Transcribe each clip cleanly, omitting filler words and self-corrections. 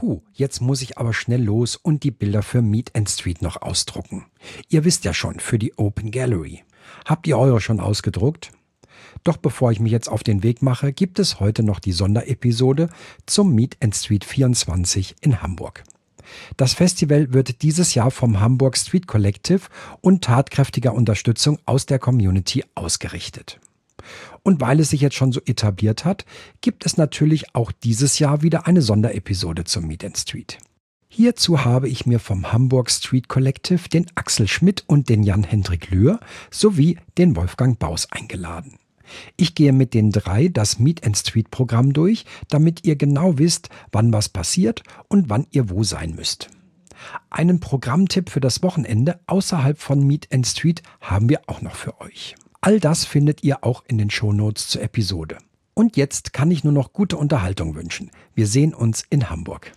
Puh, jetzt muss ich aber schnell los und die Bilder für Meet and Street noch ausdrucken. Ihr wisst ja schon, für die Open Gallery. Habt ihr eure schon ausgedruckt? Doch bevor ich mich jetzt auf den Weg mache, gibt es heute noch die Sonderepisode zum Meet and Street 24 in Hamburg. Das Festival wird dieses Jahr vom Hamburg Street Collective und tatkräftiger Unterstützung aus der Community ausgerichtet. Und weil es sich jetzt schon so etabliert hat, gibt es natürlich auch dieses Jahr wieder eine Sonderepisode zum Meet and Street. Hierzu habe ich mir vom Hamburg Street Collective den Axel Schmidt und den Jan-Hendrik Lühr sowie den Wolfgang Baus eingeladen. Ich gehe mit den drei das Meet and Street Programm durch, damit ihr genau wisst, wann was passiert und wann ihr wo sein müsst. Einen Programmtipp für das Wochenende außerhalb von Meet and Street haben wir auch noch für euch. All das findet ihr auch in den Shownotes zur Episode. Und jetzt kann ich nur noch gute Unterhaltung wünschen. Wir sehen uns in Hamburg.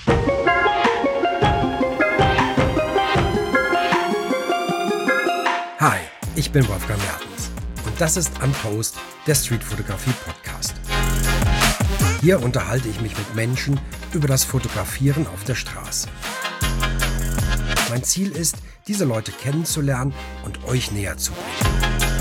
Hi, ich bin Wolfgang Mertens und das ist Unpost, der Streetfotografie-Podcast. Hier unterhalte ich mich mit Menschen über das Fotografieren auf der Straße. Mein Ziel ist, diese Leute kennenzulernen und euch näher zu bringen.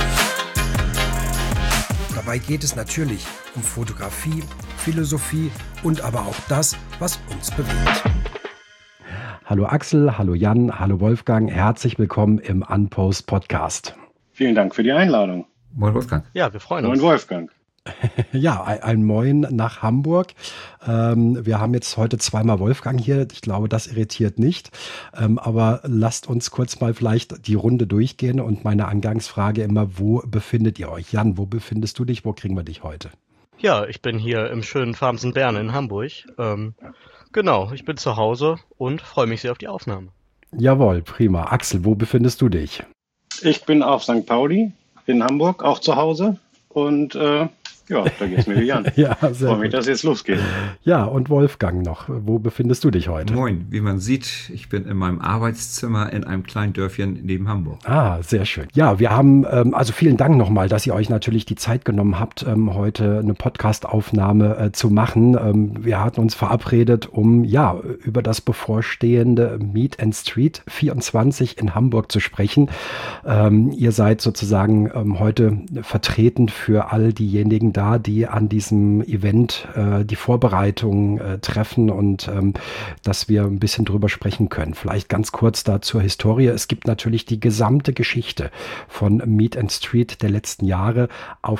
Dabei geht es natürlich um Fotografie, Philosophie und aber auch das, was uns bewegt. Hallo Axel, hallo Jan, hallo Wolfgang, herzlich willkommen im Unpost Podcast. Vielen Dank für die Einladung. Moin Wolfgang. Ja, wir freuen uns. Moin Wolfgang. Ja, ein Moin nach Hamburg. Wir haben jetzt heute zweimal Wolfgang hier. Ich glaube, das irritiert nicht. Aber lasst uns kurz mal vielleicht die Runde durchgehen und meine Eingangsfrage immer, wo befindet ihr euch? Jan, wo befindest du dich? Wo kriegen wir dich heute? Ja, ich bin hier im schönen Farmsen-Bern in Hamburg. Genau, ich bin zu Hause und freue mich sehr auf die Aufnahme. Jawohl, prima. Axel, wo befindest du dich? Ich bin auf St. Pauli in Hamburg, auch zu Hause. Und ja, da geht's mir wie an. Ja, sehr ich freue mich, gut. dass jetzt losgeht. Ja, und Wolfgang noch. Wo befindest du dich heute? Moin, wie man sieht, ich bin in meinem Arbeitszimmer in einem kleinen Dörfchen neben Hamburg. Ah, sehr schön. Ja, wir haben, also vielen Dank nochmal, dass ihr euch natürlich die Zeit genommen habt, heute eine Podcast-Aufnahme zu machen. Wir hatten uns verabredet, um ja über das bevorstehende Meet and Street 24 in Hamburg zu sprechen. Ihr seid sozusagen heute vertretend für all diejenigen da, die an diesem Event die Vorbereitung treffen und dass wir ein bisschen drüber sprechen können. Vielleicht ganz kurz da zur Historie. Es gibt natürlich die gesamte Geschichte von Meet and Street der letzten Jahre auf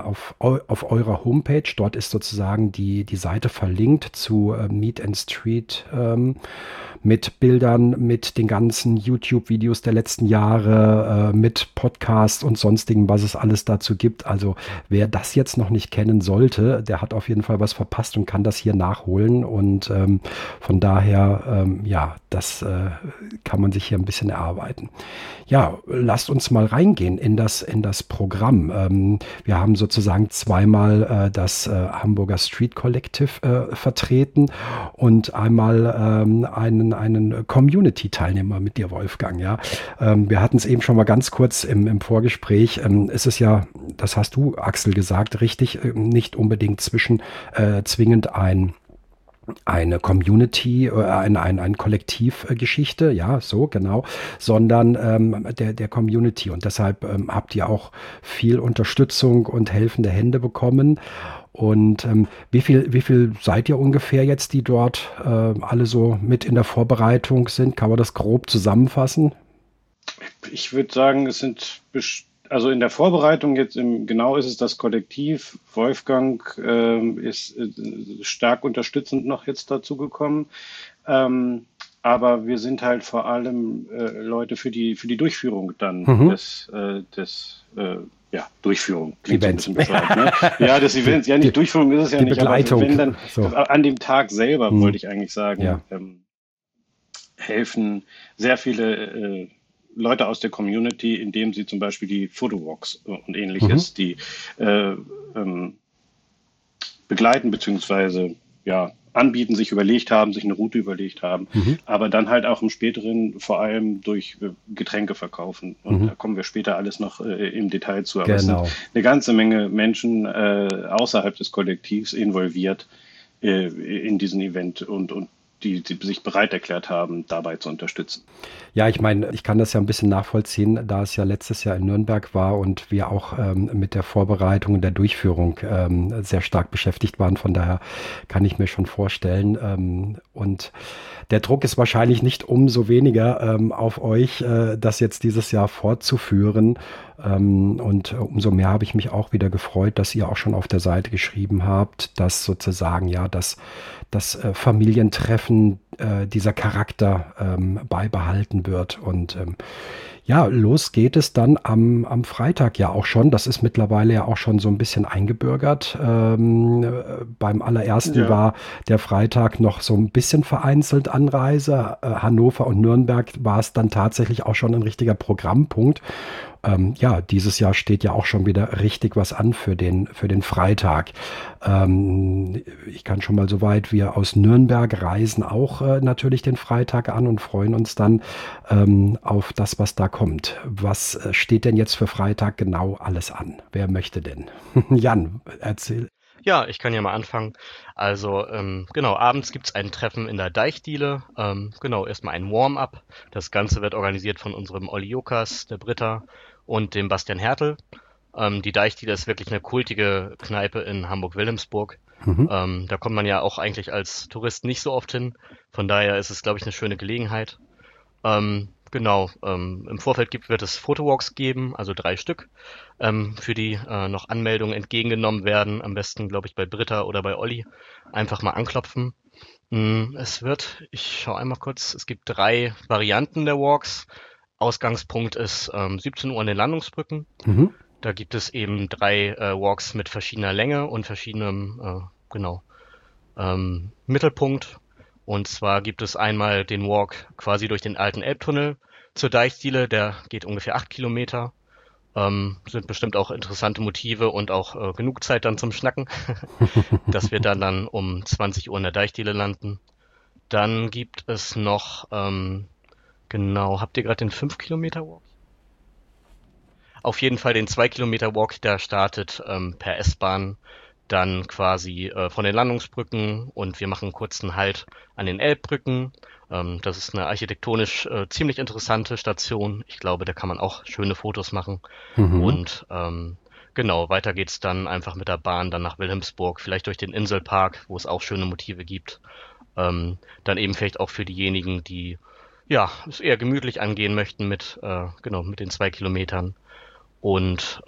eurer Homepage. Dort ist sozusagen die Seite verlinkt zu Meet and Street mit Bildern, mit den ganzen YouTube-Videos der letzten Jahre, mit Podcasts und sonstigen, was es alles dazu gibt. Also wer das jetzt noch nicht kennen sollte, der hat auf jeden Fall was verpasst und kann das hier nachholen. Und von daher, ja, das kann man sich hier ein bisschen erarbeiten. Ja, lasst uns mal reingehen in das Programm. Wir haben sozusagen zweimal das Hamburger Street Collective vertreten und einmal einen Community-Teilnehmer mit dir, Wolfgang. Ja, wir hatten es eben schon mal ganz kurz im Vorgespräch. Es ist ja, das hast du, Axel, gesagt, richtig, nicht unbedingt zwingend eine Community, ein Kollektivgeschichte, ja, so genau, sondern der Community. Und deshalb habt ihr auch viel Unterstützung und helfende Hände bekommen. Und wie viel seid ihr ungefähr jetzt, die dort alle so mit in der Vorbereitung sind? Kann man das grob zusammenfassen? Ich würde sagen, es sind also in der Vorbereitung jetzt genau ist es das Kollektiv. Wolfgang ist stark unterstützend noch jetzt dazu gekommen. Aber wir sind halt vor allem Leute für die Durchführung dann des Durchführung klingt Events. So ein bisschen bescheuert, ne? Ja, des Events. Ja, nicht Durchführung ist es ja die nicht, Begleitung. aber wenn dann So. an dem Tag selber, wollte ich eigentlich sagen, Ja. helfen sehr viele Leute aus der Community, indem sie zum Beispiel die Fotowalks und ähnliches, die begleiten beziehungsweise ja anbieten, sich eine Route überlegt haben, aber dann halt auch im späteren vor allem durch Getränke verkaufen. Und da kommen wir später alles noch im Detail zu. Aber es sind eine ganze Menge Menschen außerhalb des Kollektivs involviert in diesen Event und die sich bereit erklärt haben, dabei zu unterstützen. Ja, ich meine, ich kann das ja ein bisschen nachvollziehen, da es ja letztes Jahr in Nürnberg war und wir auch mit der Vorbereitung und der Durchführung sehr stark beschäftigt waren. Von daher kann ich mir schon vorstellen. Und der Druck ist wahrscheinlich nicht umso weniger auf euch, das jetzt dieses Jahr fortzuführen. Und umso mehr habe ich mich auch wieder gefreut, dass ihr auch schon auf der Seite geschrieben habt, dass sozusagen ja das Familientreffen, dieser Charakter beibehalten wird. Und ja, los geht es dann am Freitag ja auch schon. Das ist mittlerweile ja auch schon so ein bisschen eingebürgert. Beim allerersten war der Freitag noch so ein bisschen vereinzelt Anreise. Hannover und Nürnberg war es dann tatsächlich auch schon ein richtiger Programmpunkt. Ja, dieses Jahr steht ja auch schon wieder richtig was an für den Freitag. Ich kann schon mal soweit, wir aus Nürnberg reisen auch natürlich den Freitag an und freuen uns dann auf das, was da kommt. Was steht denn jetzt für Freitag genau alles an? Wer möchte denn? Jan, erzähl. Ja, ich kann ja mal anfangen. Also genau, abends gibt's ein Treffen in der Deichdiele. Genau, erstmal ein Warm-up. Das Ganze wird organisiert von unserem Olli Jokas, der Britta und dem Bastian Hertel. Die Deichdiele ist wirklich eine kultige Kneipe in Hamburg-Wilhelmsburg. Da kommt man ja auch eigentlich als Tourist nicht so oft hin. Von daher ist es, glaube ich, eine schöne Gelegenheit. Genau, im Vorfeld wird es Photowalks geben, also 3 Stück, für die noch Anmeldungen entgegengenommen werden. Am besten, glaube ich, bei Britta oder bei Olli. Einfach mal anklopfen. Ich schaue einmal kurz, es gibt 3 Varianten der Walks. Ausgangspunkt ist 17 Uhr an den Landungsbrücken. Da gibt es eben 3 Walks mit verschiedener Länge und verschiedenem Mittelpunkt. Und zwar gibt es einmal den Walk quasi durch den alten Elbtunnel zur Deichdiele, der geht ungefähr 8 Kilometer. Sind bestimmt auch interessante Motive und auch genug Zeit dann zum Schnacken, dass wir dann um 20 Uhr in der Deichdiele landen. Dann gibt es noch, habt ihr gerade den 5 Kilometer Walk? Auf jeden Fall den 2 Kilometer Walk, der startet per S-Bahn dann quasi von den Landungsbrücken und wir machen einen kurzen Halt an den Elbbrücken. Das ist eine architektonisch ziemlich interessante Station. Ich glaube, da kann man auch schöne Fotos machen. Und weiter geht's dann einfach mit der Bahn dann nach Wilhelmsburg, vielleicht durch den Inselpark, wo es auch schöne Motive gibt. Dann eben vielleicht auch für diejenigen, die es eher gemütlich angehen möchten mit den 2 Kilometern. Und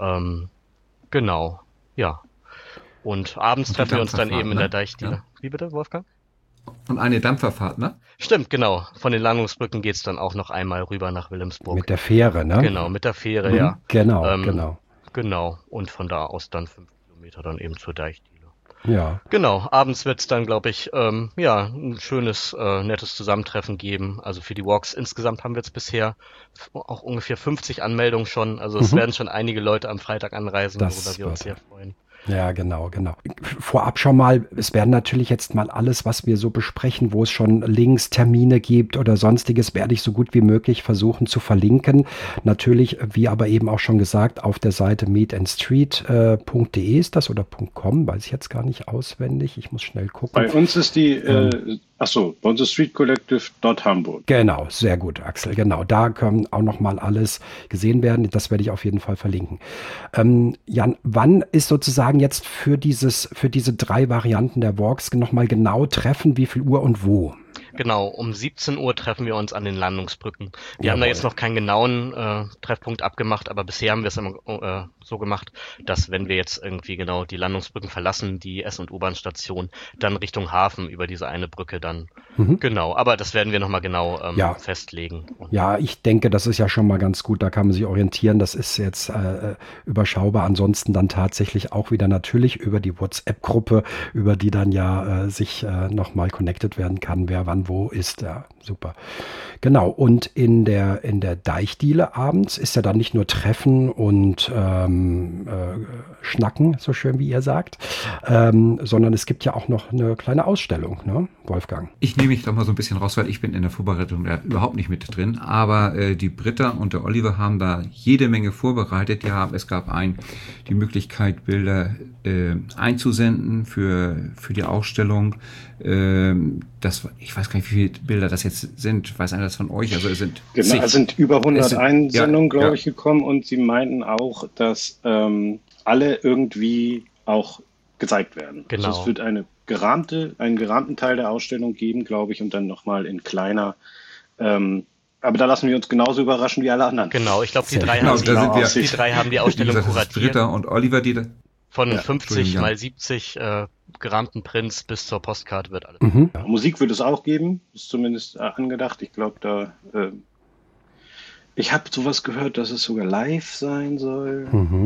Und abends treffen wir uns dann eben in der Deichdiele. Ja. Wie bitte, Wolfgang? Und eine Dampferfahrt, ne? Stimmt, genau. Von den Landungsbrücken geht's dann auch noch einmal rüber nach Wilhelmsburg. Mit der Fähre, ne? Genau, mit der Fähre, ja. Genau. Genau. Und von da aus dann 5 Kilometer dann eben zur Deichdiele. Ja. Genau. Abends wird's dann, glaube ich, ein schönes, nettes Zusammentreffen geben. Also für die Walks insgesamt haben wir jetzt bisher auch ungefähr 50 Anmeldungen schon. Also es werden schon einige Leute am Freitag anreisen, worüber wir uns sehr freuen. Ja, genau. Vorab schon mal, es werden natürlich jetzt mal alles, was wir so besprechen, wo es schon Links, Termine gibt oder sonstiges, werde ich so gut wie möglich versuchen zu verlinken. Natürlich, wie aber eben auch schon gesagt, auf der Seite meetandstreet.de ist das oder .com, weiß ich jetzt gar nicht auswendig. Ich muss schnell gucken. Bei uns ist die, bei uns ist streetcollective.hamburg. Genau, sehr gut, Axel. Genau, da können auch noch mal alles gesehen werden. Das werde ich auf jeden Fall verlinken. Jan, wann ist sozusagen jetzt für diese 3 Varianten der Walks nochmal genau Treffen, wie viel Uhr und wo? Genau, um 17 Uhr treffen wir uns an den Landungsbrücken. Wir haben da jetzt noch keinen genauen Treffpunkt abgemacht, aber bisher haben wir es immer so gemacht, dass wenn wir jetzt irgendwie genau die Landungsbrücken verlassen, die S- und U-Bahn-Station, dann Richtung Hafen über diese eine Brücke dann. Genau, aber das werden wir nochmal genau festlegen. Ja, ich denke, das ist ja schon mal ganz gut, da kann man sich orientieren. Das ist jetzt überschaubar. Ansonsten dann tatsächlich auch wieder natürlich über die WhatsApp-Gruppe, über die dann ja sich nochmal connected werden kann, wer wann wo ist. Ja, super. Genau, und in der Deichdiele abends ist ja dann nicht nur Treffen und Schnacken, so schön wie ihr sagt, sondern es gibt ja auch noch eine kleine Ausstellung, ne, Wolfgang? Ich nehme mich doch mal so ein bisschen raus, weil ich bin in der Vorbereitung da überhaupt nicht mit drin. Aber die Britta und der Oliver haben da jede Menge vorbereitet. Es gab die Möglichkeit, Bilder einzusenden für die Ausstellung. Ich weiß gar nicht, wie viele Bilder das jetzt sind. Weiß einer das von euch? Also es sind es sind über 100 Einsendungen, glaube ich, gekommen. Und sie meinten auch, dass alle irgendwie auch gezeigt werden. Genau. Also es wird einen gerahmten Teil der Ausstellung geben, glaube ich, und dann nochmal in kleiner. Aber da lassen wir uns genauso überraschen wie alle anderen. Genau, ich glaube, die drei haben die Ausstellung kuratiert. Britta und Oliver, die da von 50 mal 70 gerahmten Prints bis zur Postkarte wird alles. Ja, Musik wird es auch geben, ist zumindest angedacht. Ich glaube, ich habe sowas gehört, dass es sogar live sein soll.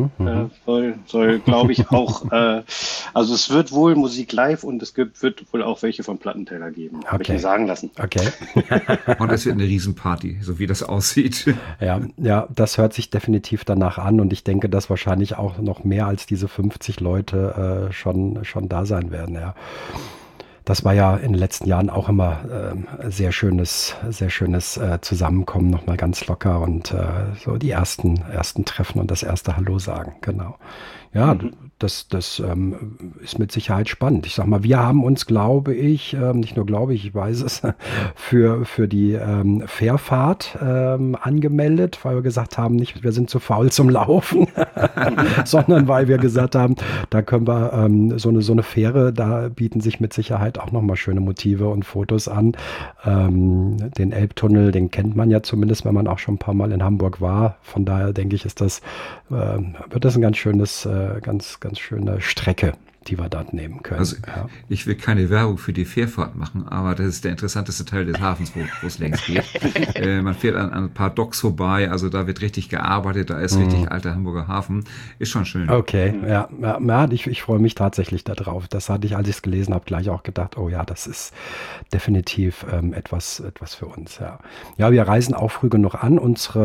Soll glaube ich, auch. Also es wird wohl Musik live und wird wohl auch welche von Plattenteller geben. Habe ich mir sagen lassen. Okay. Und es wird eine Riesenparty, so wie das aussieht. Ja, das hört sich definitiv danach an und ich denke, dass wahrscheinlich auch noch mehr als diese 50 Leute schon da sein werden, ja. Das war ja in den letzten Jahren auch immer sehr schönes Zusammenkommen, nochmal ganz locker und so die ersten Treffen und das erste Hallo sagen, genau. Ja, das ist mit Sicherheit spannend. Ich sag mal, wir haben uns, glaube ich, nicht nur glaube ich weiß es, für die Fährfahrt angemeldet, weil wir gesagt haben, nicht, wir sind zu faul zum Laufen, sondern weil wir gesagt haben, da können wir so eine Fähre, da bieten sich mit Sicherheit auch nochmal schöne Motive und Fotos an. Den Elbtunnel, den kennt man ja zumindest, wenn man auch schon ein paar Mal in Hamburg war. Von daher denke ich, wird das ein ganz schöne Strecke, die wir dort nehmen können. Also ich will keine Werbung für die Fährfahrt machen, aber das ist der interessanteste Teil des Hafens, wo es längst geht. Man fährt an ein paar Docks vorbei, also da wird richtig gearbeitet, da ist richtig alter Hamburger Hafen. Ist schon schön. Okay, ja, ich freue mich tatsächlich darauf. Das hatte ich, als ich es gelesen habe, gleich auch gedacht, oh ja, das ist definitiv etwas für uns. Ja, wir reisen auch früh genug an.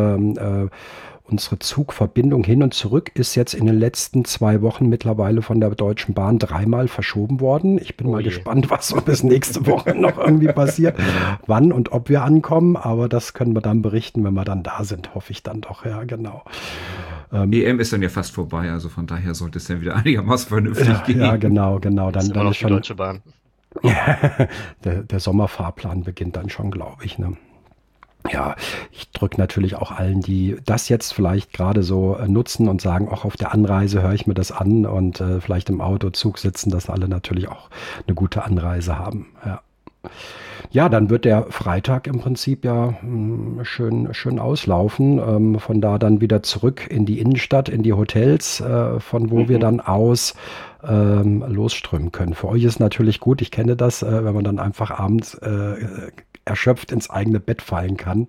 Unsere Zugverbindung hin und zurück ist jetzt in den letzten 2 Wochen mittlerweile von der Deutschen Bahn 3-mal verschoben worden. Ich bin mal gespannt, was so bis nächste Woche noch irgendwie passiert, wann und ob wir ankommen. Aber das können wir dann berichten, wenn wir dann da sind, hoffe ich dann doch. Ja, genau. EM ist dann ja fast vorbei, also von daher sollte es dann wieder einigermaßen vernünftig gehen. Ja, genau. Dann ist schon die Deutsche Bahn. der Sommerfahrplan beginnt dann schon, glaube ich, ne? Ja, ich drücke natürlich auch allen, die das jetzt vielleicht gerade so nutzen und sagen, auch auf der Anreise höre ich mir das an und vielleicht im Auto, Zug sitzen, dass alle natürlich auch eine gute Anreise haben. Ja, dann wird der Freitag im Prinzip ja schön auslaufen. Von da dann wieder zurück in die Innenstadt, in die Hotels, von wo wir dann aus losströmen können. Für euch ist natürlich gut, ich kenne das, wenn man dann einfach abends erschöpft ins eigene Bett fallen kann.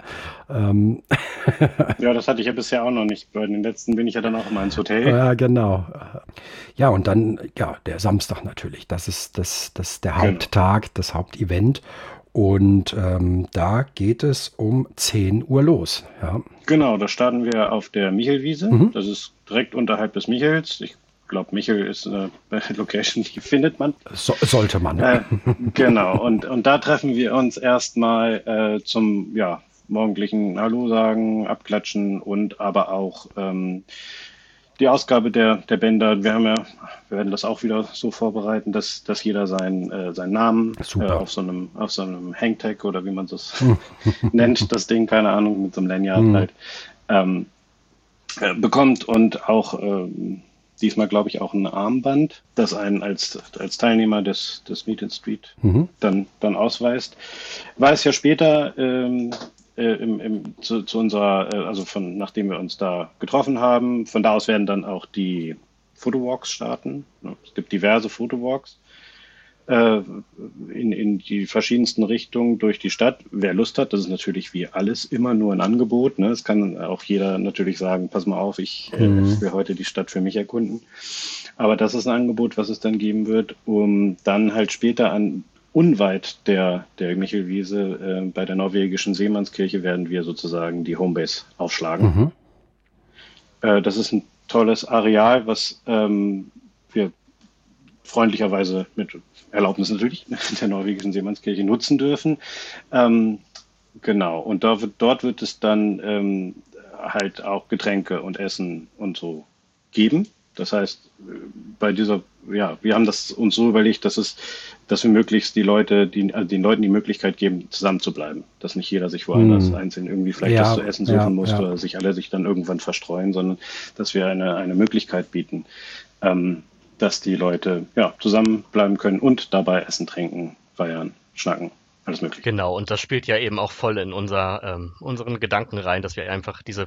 Ja, das hatte ich ja bisher auch noch nicht. Bei den letzten bin ich ja dann auch immer ins Hotel. Ja, genau. Ja, und dann, der Samstag natürlich. Das ist der Haupttag, das Hauptevent. Und da geht es um 10 Uhr los. Ja. Genau, da starten wir auf der Michelwiese. Das ist direkt unterhalb des Michels. Ich glaube, Michel ist eine Location, die findet man. Sollte man. Genau, und da treffen wir uns erstmal zum morgendlichen Hallo sagen, abklatschen und aber auch die Ausgabe der Bänder. Wir werden das auch wieder so vorbereiten, dass jeder seinen Namen auf so einem Hangtag oder wie man das nennt, das Ding, keine Ahnung, mit so einem Lanyard halt, bekommt und auch diesmal, glaube ich, auch ein Armband, das einen als Teilnehmer des Meet and Street dann ausweist. War es ja später zu unserer, nachdem wir uns da getroffen haben, von da aus werden dann auch die Photowalks starten. Es gibt diverse Photowalks in die verschiedensten Richtungen durch die Stadt. Wer Lust hat, das ist natürlich wie alles immer nur ein Angebot. Ne? Es kann auch jeder natürlich sagen, pass mal auf, ich will heute die Stadt für mich erkunden. Aber das ist ein Angebot, was es dann geben wird, um dann halt später unweit der Michelwiese bei der norwegischen Seemannskirche werden wir sozusagen die Homebase aufschlagen. Das ist ein tolles Areal, was wir freundlicherweise mit Erlaubnis natürlich der norwegischen Seemannskirche nutzen dürfen. Genau, und dort wird es dann halt auch Getränke und Essen und so geben. Das heißt, wir haben das uns so überlegt, dass wir möglichst den Leuten die Möglichkeit geben, zusammen zu bleiben. Dass nicht jeder sich woanders einzeln irgendwie vielleicht was zu essen suchen muss oder sich dann irgendwann verstreuen, sondern dass wir eine Möglichkeit bieten, dass die Leute zusammenbleiben können und dabei essen, trinken, feiern, schnacken. Alles mögliche. Genau, und das spielt ja eben auch voll in unseren Gedanken rein, dass wir einfach diese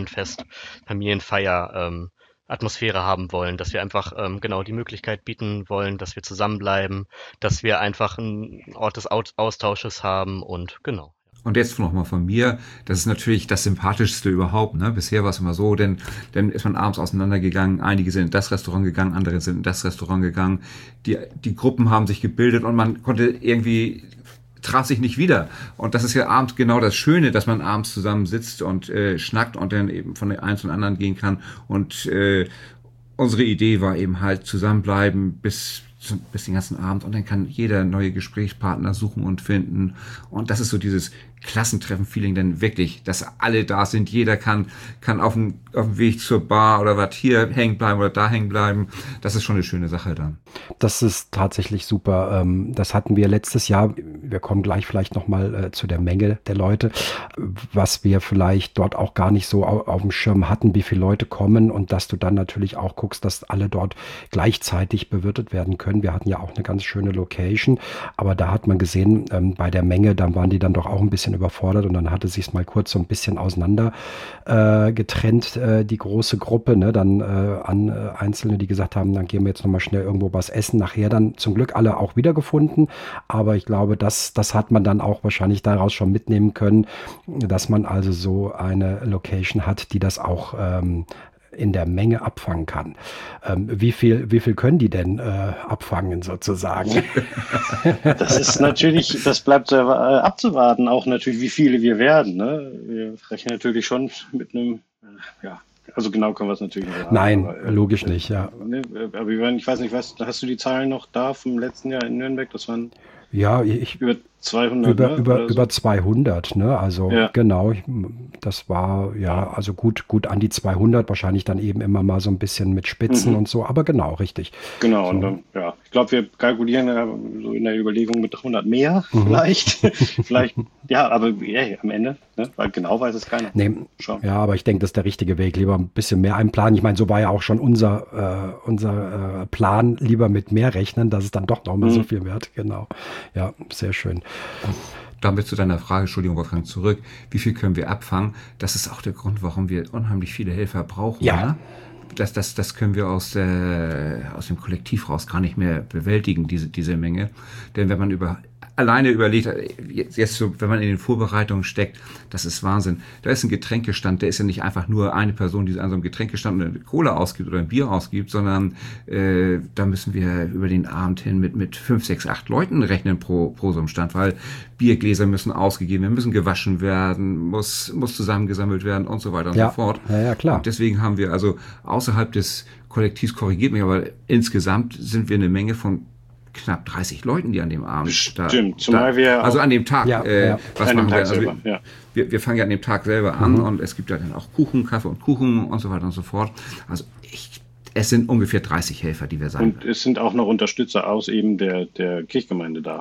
Familienfeier Atmosphäre haben wollen, dass wir einfach die Möglichkeit bieten wollen, dass wir zusammenbleiben, dass wir einfach einen Ort des Austausches haben und genau. Und jetzt nochmal von mir, das ist natürlich das Sympathischste überhaupt, ne? Bisher war es immer so, denn dann ist man abends auseinandergegangen, einige sind in das Restaurant gegangen, andere sind in das Restaurant gegangen, die Gruppen haben sich gebildet und man konnte irgendwie traf sich nicht wieder. Und das ist ja abends genau das Schöne, dass man abends zusammen sitzt und schnackt und dann eben von einem zum anderen gehen kann. Und unsere Idee war eben halt zusammenbleiben bis den ganzen Abend und dann kann jeder neue Gesprächspartner suchen und finden. Und das ist so dieses Klassentreffen-Feeling, denn wirklich, dass alle da sind. Jeder kann auf dem Weg zur Bar oder was hier hängen bleiben oder da hängen bleiben. Das ist schon eine schöne Sache dann. Das ist tatsächlich super. Das hatten wir letztes Jahr. Wir kommen gleich vielleicht nochmal zu der Menge der Leute, was wir vielleicht dort auch gar nicht so auf dem Schirm hatten, wie viele Leute kommen und dass du dann natürlich auch guckst, dass alle dort gleichzeitig bewirtet werden können. Wir hatten ja auch eine ganz schöne Location, aber da hat man gesehen, bei der Menge, dann waren die dann doch auch ein bisschen überfordert und dann hatte sich es mal kurz so ein bisschen auseinander getrennt, die große Gruppe, ne? Dann an Einzelne, die gesagt haben, dann gehen wir jetzt nochmal schnell irgendwo was essen. Nachher dann zum Glück alle auch wiedergefunden, aber ich glaube, das hat man dann auch wahrscheinlich daraus schon mitnehmen können, dass man also so eine Location hat, die das auch in der Menge abfangen kann. Wie viel können die denn abfangen sozusagen? Das ist natürlich, das bleibt abzuwarten, auch natürlich, wie viele wir werden. Ne? Wir rechnen natürlich schon mit einem, also genau können wir es natürlich nicht sagen. Nein, aber, logisch nicht, ja. Ne, aber ich weiß nicht, hast du die Zahlen noch da vom letzten Jahr in Nürnberg? Das waren über 200. Über 200, ne? Also genau, das war also gut an die 200, wahrscheinlich dann eben immer mal so ein bisschen mit Spitzen und so, aber genau, richtig. Genau, so. Und dann, ich glaube, wir kalkulieren so in der Überlegung mit 100 mehr vielleicht. Aber am Ende, ne? Weil genau weiß es keiner. Nee, ja, aber ich denke, das ist der richtige Weg, lieber ein bisschen mehr einplanen. Ich meine, so war ja auch schon unser Plan, lieber mit mehr rechnen, dass es dann doch noch mal so viel wird, genau. Ja, sehr schön. Damit zu deiner Frage, Entschuldigung, Wolfgang, zurück. Wie viel können wir abfangen? Das ist auch der Grund, warum wir unheimlich viele Helfer brauchen. Ja. Ne? Das können wir aus dem Kollektiv raus gar nicht mehr bewältigen, diese Menge. Denn wenn man alleine überlegt, jetzt so, wenn man in den Vorbereitungen steckt, das ist Wahnsinn. Da ist ein Getränkestand, der ist ja nicht einfach nur eine Person, die an so einem Getränkestand eine Cola ausgibt oder ein Bier ausgibt, sondern da müssen wir über den Abend hin mit 5, 6, 8 Leuten rechnen pro so einem Stand, weil Biergläser müssen ausgegeben werden, müssen gewaschen werden, muss zusammengesammelt werden und so weiter und so fort. Ja, klar. Und deswegen haben wir also außerhalb des Kollektivs, korrigiert mich, aber insgesamt sind wir eine Menge von knapp 30 Leuten, die an dem Abend zumal wir also an dem Tag, was machen wir? Also wir fangen ja an dem Tag selber an und es gibt ja dann auch Kaffee und Kuchen und so weiter und so fort. Also es sind ungefähr 30 Helfer, die wir sein. Und es sind auch noch Unterstützer aus eben der Kirchgemeinde da.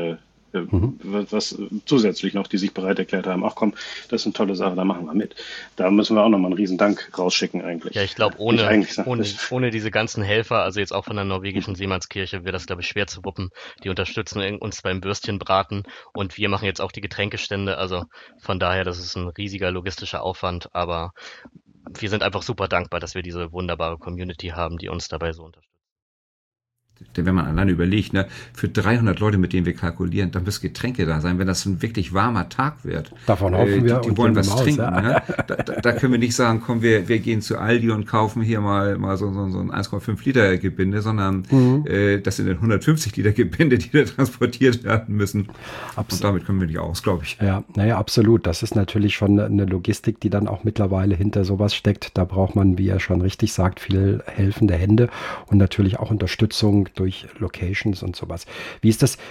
Was zusätzlich noch, die sich bereit erklärt haben, ach komm, das ist eine tolle Sache, da machen wir mit. Da müssen wir auch nochmal einen riesen Dank rausschicken eigentlich. Ja, ich glaube, ohne diese ganzen Helfer, also jetzt auch von der norwegischen Seemannskirche, wäre das, glaube ich, schwer zu wuppen. Die unterstützen uns beim Würstchenbraten und wir machen jetzt auch die Getränkestände, also von daher, das ist ein riesiger logistischer Aufwand, aber wir sind einfach super dankbar, dass wir diese wunderbare Community haben, die uns dabei so unterstützt. Denn wenn man alleine überlegt, ne, für 300 Leute, mit denen wir kalkulieren, dann müssen Getränke da sein, wenn das ein wirklich warmer Tag wird. Davon hoffen wir. Die wollen was trinken. Ja. Ne? Da können wir nicht sagen, komm, wir gehen zu Aldi und kaufen hier mal so ein 1,5 Liter Gebinde, sondern das sind dann 150 Liter Gebinde, die da transportiert werden müssen. Und damit kommen wir nicht aus, glaube ich. Ja, naja, absolut. Das ist natürlich schon eine Logistik, die dann auch mittlerweile hinter sowas steckt. Da braucht man, wie er schon richtig sagt, viel helfende Hände und natürlich auch Unterstützung durch Locations und sowas. Wie ist das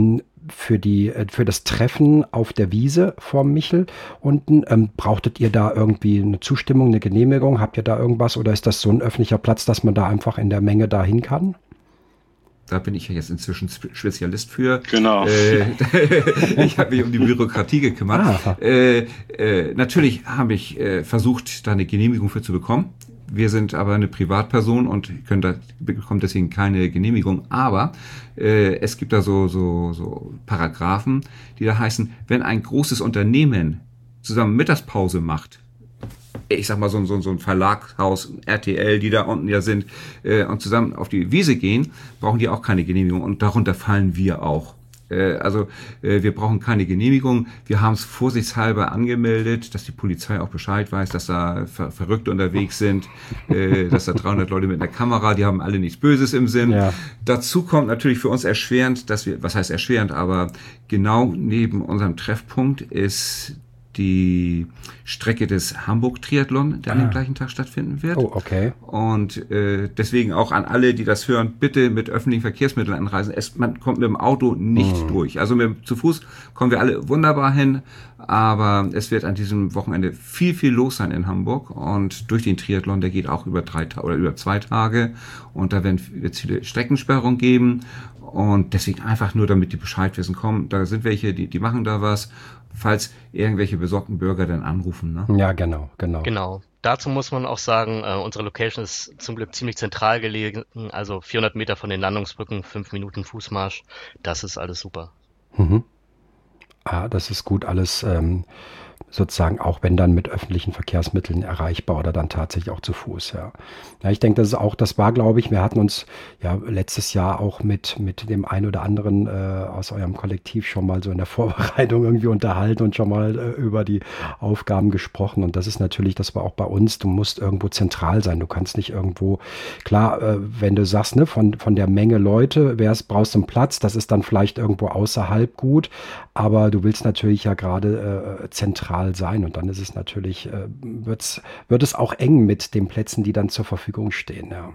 für das Treffen auf der Wiese vor Michel unten? Brauchtet ihr da irgendwie eine Zustimmung, eine Genehmigung? Habt ihr da irgendwas oder ist das so ein öffentlicher Platz, dass man da einfach in der Menge dahin kann? Da bin ich ja jetzt inzwischen Spezialist für. Genau. Ich habe mich um die Bürokratie gekümmert. Natürlich habe ich versucht, da eine Genehmigung für zu bekommen. Wir sind aber eine Privatperson und bekommen deswegen keine Genehmigung. Aber es gibt da so Paragraphen, die da heißen, wenn ein großes Unternehmen zusammen Mittagspause macht, ich sag mal so ein Verlagshaus, RTL, die da unten ja sind, und zusammen auf die Wiese gehen, brauchen die auch keine Genehmigung. Und darunter fallen wir auch. Wir brauchen keine Genehmigung. Wir haben es vorsichtshalber angemeldet, dass die Polizei auch Bescheid weiß, dass da Verrückte unterwegs sind, dass da 300 Leute mit einer Kamera, die haben alle nichts Böses im Sinn. Ja. Dazu kommt natürlich für uns erschwerend, dass wir, was heißt erschwerend, aber genau neben unserem Treffpunkt ist die Strecke des Hamburg-Triathlon, der an dem gleichen Tag stattfinden wird. Oh, okay. Und deswegen auch an alle, die das hören, bitte mit öffentlichen Verkehrsmitteln anreisen. Man kommt mit dem Auto nicht durch. Also zu Fuß kommen wir alle wunderbar hin, aber es wird an diesem Wochenende viel, viel los sein in Hamburg. Und durch den Triathlon, der geht auch über 3 Tage oder über 2 Tage. Und da wird es viele Streckensperrungen geben. Und deswegen einfach nur, damit die Bescheid wissen, kommen, da sind welche, die machen da was. Falls irgendwelche besorgten Bürger dann anrufen. Ne? Ja, genau. Genau. Dazu muss man auch sagen, unsere Location ist zum Glück ziemlich zentral gelegen, also 400 Meter von den Landungsbrücken, 5 Minuten Fußmarsch. Das ist alles super. Mhm. Das ist gut alles sozusagen auch wenn dann mit öffentlichen Verkehrsmitteln erreichbar oder dann tatsächlich auch zu Fuß, ja. Ja, ich denke, das war, glaube ich, wir hatten uns ja letztes Jahr auch mit dem einen oder anderen aus eurem Kollektiv schon mal so in der Vorbereitung irgendwie unterhalten und schon mal über die Aufgaben gesprochen und das ist natürlich, das war auch bei uns, du musst irgendwo zentral sein, du kannst nicht irgendwo, klar, wenn du sagst, ne, von der Menge Leute, brauchst du einen Platz, das ist dann vielleicht irgendwo außerhalb gut, aber du willst natürlich ja gerade zentral sein und dann ist es natürlich, wird es auch eng mit den Plätzen, die dann zur Verfügung stehen. Ja.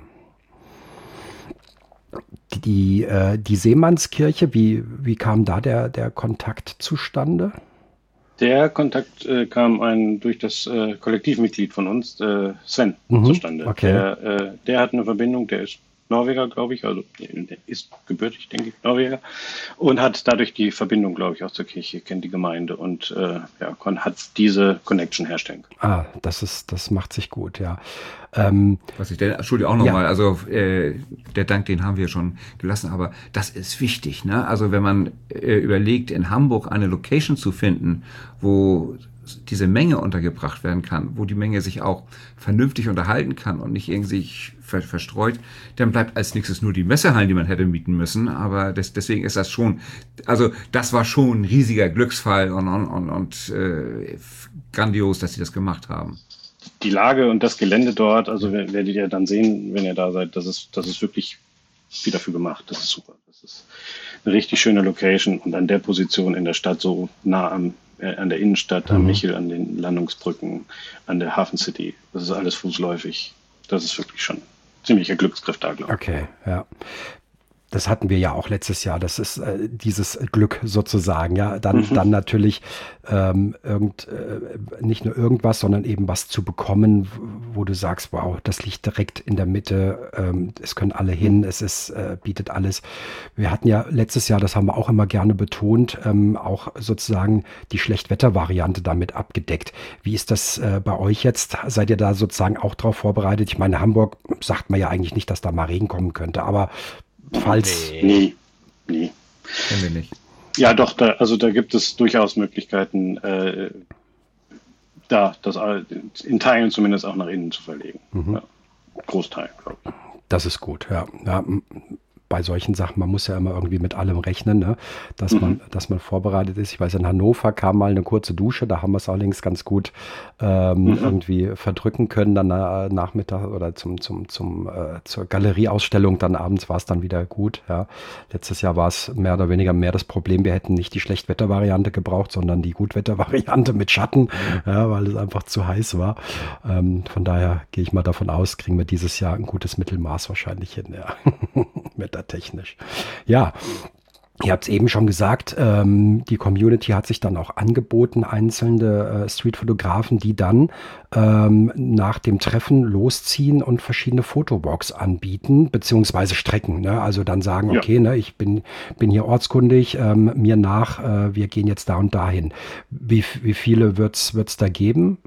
Die Seemannskirche, wie kam da der Kontakt zustande? Der Kontakt kam durch das Kollektivmitglied von uns, Sven, zustande. Okay. Der hat eine Verbindung, der ist Norweger, glaube ich, also der ist gebürtig, denke ich, Norweger und hat dadurch die Verbindung, glaube ich, auch zur Kirche, kennt die Gemeinde und hat diese Connection herstellen können. Das macht sich gut, ja. Entschuldigung auch nochmal, also der Dank, den haben wir schon gelassen, aber das ist wichtig, ne? Also wenn man überlegt, in Hamburg eine Location zu finden, wo diese Menge untergebracht werden kann, wo die Menge sich auch vernünftig unterhalten kann und nicht irgendwie verstreut, dann bleibt als nächstes nur die Messehallen, die man hätte mieten müssen. Aber deswegen ist das schon, also das war schon ein riesiger Glücksfall und grandios, dass sie das gemacht haben. Die Lage und das Gelände dort, also werdet ihr dann sehen, wenn ihr da seid, das ist wirklich wie dafür gemacht. Das ist super. Das ist eine richtig schöne Location und an der Position in der Stadt so nah an der Innenstadt, am Michel, an den Landungsbrücken, an der Hafen City. Das ist alles fußläufig. Das ist wirklich schon ziemlicher Glücksgriff da, glaube ich. Okay, ja. Das hatten wir ja auch letztes Jahr. Das ist dieses Glück sozusagen, ja. Dann natürlich nicht nur irgendwas, sondern eben was zu bekommen, wo du sagst, wow, das liegt direkt in der Mitte. Es können alle hin. Es bietet alles. Wir hatten ja letztes Jahr, das haben wir auch immer gerne betont, auch sozusagen die Schlechtwettervariante damit abgedeckt. Wie ist das bei euch jetzt? Seid ihr da sozusagen auch drauf vorbereitet? Ich meine, Hamburg sagt man ja eigentlich nicht, dass da mal Regen kommen könnte, aber falls... Nee. Kennen wir nicht. Ja, doch, da gibt es durchaus Möglichkeiten, das in Teilen zumindest auch nach innen zu verlegen. Ja, Großteil, glaube ich. Das ist gut, ja. Bei solchen Sachen, man muss ja immer irgendwie mit allem rechnen, ne? dass man vorbereitet ist. Ich weiß, in Hannover kam mal eine kurze Dusche, da haben wir es allerdings ganz gut irgendwie verdrücken können, dann Nachmittag oder zur Galerieausstellung, dann abends war es dann wieder gut. Ja. Letztes Jahr war es mehr oder weniger mehr das Problem, wir hätten nicht die Schlechtwettervariante gebraucht, sondern die Gutwettervariante mit Schatten, ja, weil es einfach zu heiß war. Von daher gehe ich mal davon aus, kriegen wir dieses Jahr ein gutes Mittelmaß wahrscheinlich hin, ja. Mit der bildertechnisch. Ja. Ihr habt es eben schon gesagt, die Community hat sich dann auch angeboten, einzelne Streetfotografen, die dann nach dem Treffen losziehen und verschiedene Fotowalks anbieten, beziehungsweise Strecken. Ne? Also dann sagen, okay, ne, ich bin hier ortskundig, mir nach, wir gehen jetzt da und dahin. Wie viele wird's da geben?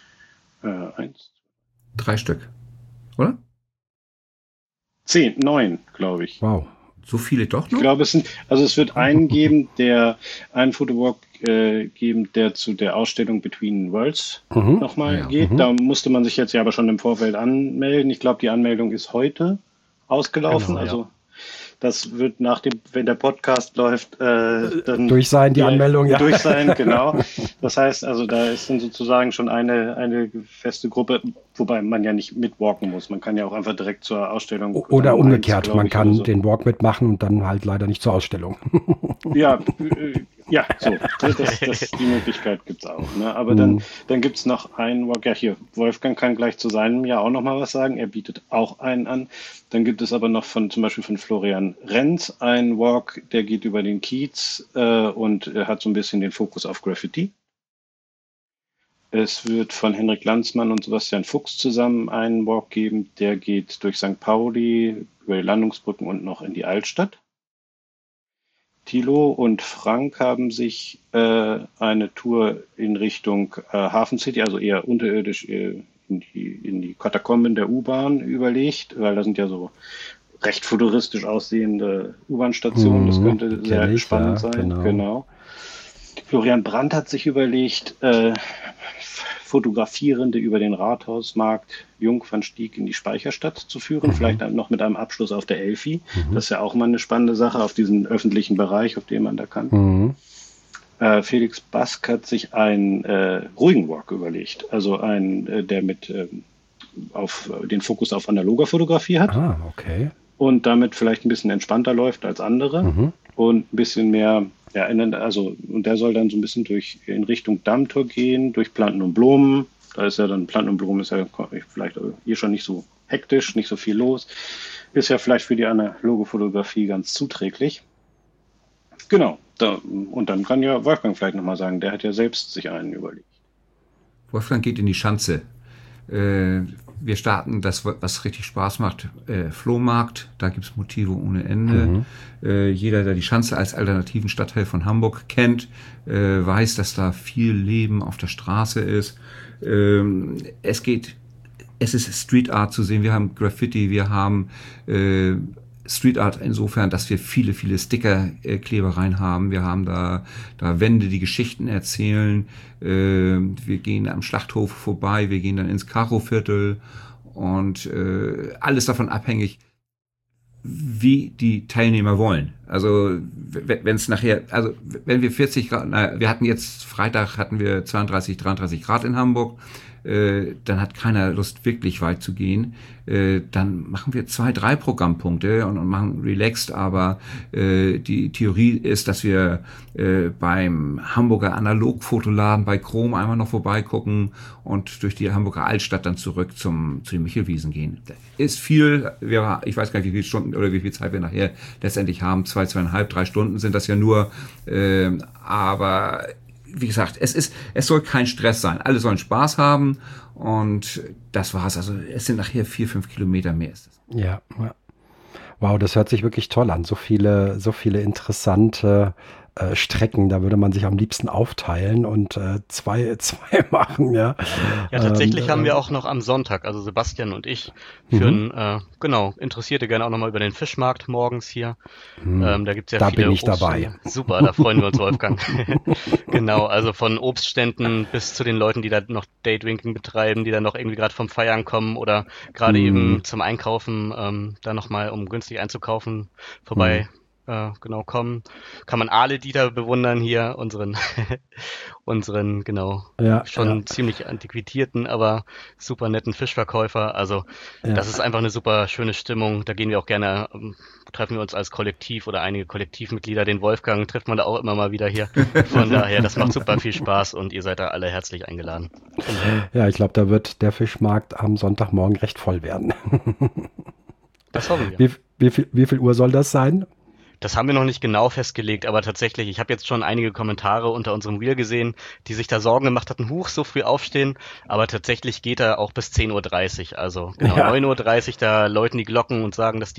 3 Stück, oder? 10, 9, glaube ich. Wow. So viele doch noch? Ich glaube, es wird einen Fotowalk geben, der zu der Ausstellung Between Worlds nochmal geht. Da musste man sich jetzt ja aber schon im Vorfeld anmelden. Ich glaube, die Anmeldung ist heute ausgelaufen. Genau, also das wird wenn der Podcast läuft, dann durch sein, die Anmeldung, ja. Durch sein, genau. Das heißt, also da ist dann sozusagen schon eine feste Gruppe, wobei man ja nicht mitwalken muss. Man kann ja auch einfach direkt zur Ausstellung. Oder umgekehrt, man kann den Walk mitmachen und dann halt leider nicht zur Ausstellung. Ja, so. Die Möglichkeit gibt's auch. Ne? Aber dann gibt's noch einen Walk. Ja, hier, Wolfgang kann gleich zu seinem Jahr auch noch mal was sagen. Er bietet auch einen an. Dann gibt es aber noch zum Beispiel von Florian Renz einen Walk, der geht über den Kiez und hat so ein bisschen den Fokus auf Graffiti. Es wird von Henrik Landsmann und Sebastian Fuchs zusammen einen Walk geben, der geht durch St. Pauli, über die Landungsbrücken und noch in die Altstadt. Thilo und Frank haben sich eine Tour in Richtung Hafen City, also eher unterirdisch in die Katakomben der U-Bahn überlegt, weil da sind ja so recht futuristisch aussehende U-Bahn-Stationen. Das könnte sehr spannend sein. Genau. Florian Brandt hat sich überlegt, Fotografierende über den Rathausmarkt Jungfernstieg in die Speicherstadt zu führen, vielleicht noch mit einem Abschluss auf der Elfi. Das ist ja auch mal eine spannende Sache auf diesen öffentlichen Bereich, auf den man da kann. Felix Bask hat sich einen ruhigen Walk überlegt, also einen, der mit auf den Fokus auf analoger Fotografie hat. Ah, okay. Und damit vielleicht ein bisschen entspannter läuft als andere und ein bisschen mehr, und der soll dann so ein bisschen in Richtung Dammtor gehen, durch Planten und Blumen. Da ist ja dann, Planten und Blumen ist ja vielleicht hier schon nicht so hektisch, nicht so viel los. Ist ja vielleicht für die analoge Fotografie ganz zuträglich. Genau. Und dann kann ja Wolfgang vielleicht nochmal sagen, der hat ja selbst sich einen überlegt. Wolfgang geht in die Schanze. Wir starten das, was richtig Spaß macht, Flohmarkt. Da gibt's Motive ohne Ende. Jeder, der die Schanze als alternativen Stadtteil von Hamburg kennt, weiß, dass da viel Leben auf der Straße ist. Es ist Street Art zu sehen. Wir haben Graffiti, wir haben Street Art insofern, dass wir viele, viele Sticker-Klebereien haben. Wir haben da Wände, die Geschichten erzählen. Wir gehen am Schlachthof vorbei, wir gehen dann ins Karo-Viertel und alles davon abhängig, wie die Teilnehmer wollen. Also wenn es nachher, also wenn wir 40 Grad, wir hatten jetzt Freitag 32, 33 Grad in Hamburg, dann hat keiner Lust, wirklich weit zu gehen. Dann machen wir 2, 3 Programmpunkte und machen relaxed, aber die Theorie ist, dass wir beim Hamburger Analogfotoladen bei Chrom einmal noch vorbeigucken und durch die Hamburger Altstadt dann zurück zu den Michelwiesen gehen. Das ist viel, ich weiß gar nicht, wie viele Stunden oder wie viel Zeit wir nachher letztendlich haben, 2, 2,5, 3 Stunden sind das ja nur, aber wie gesagt, es soll kein Stress sein. Alle sollen Spaß haben und das war's. Also es sind nachher 4, 5 Kilometer mehr ist es. Ja. Wow, das hört sich wirklich toll an. So viele interessante Strecken, da würde man sich am liebsten aufteilen und zwei machen, ja. Ja, tatsächlich haben wir auch noch am Sonntag, also Sebastian und ich, führen, Interessierte gerne auch nochmal über den Fischmarkt morgens hier. Da gibt's ja da viele bin ich Obststände. dabei. Super, da freuen wir uns, Wolfgang. Genau, also von Obstständen bis zu den Leuten, die da noch Daydrinking betreiben, die dann noch irgendwie gerade vom Feiern kommen oder gerade eben zum Einkaufen, da nochmal, um günstig einzukaufen, vorbei kommen. Kann man Aale Dieter bewundern hier, unseren ziemlich antiquitierten, aber super netten Fischverkäufer. Also das ist einfach eine super schöne Stimmung. Da gehen wir auch gerne, treffen wir uns als Kollektiv oder einige Kollektivmitglieder. Den Wolfgang trifft man da auch immer mal wieder hier. Von daher, das macht super viel Spaß und ihr seid da alle herzlich eingeladen. Ja, ich glaube, da wird der Fischmarkt am Sonntagmorgen recht voll werden. Das hoffen wir. Wie viel Uhr soll das sein? Das haben wir noch nicht genau festgelegt, aber tatsächlich, ich habe jetzt schon einige Kommentare unter unserem Reel gesehen, die sich da Sorgen gemacht hatten, huch, so früh aufstehen, aber tatsächlich geht er auch bis 10:30 Uhr, also genau Ja. 9:30 Uhr, da läuten die Glocken und sagen, dass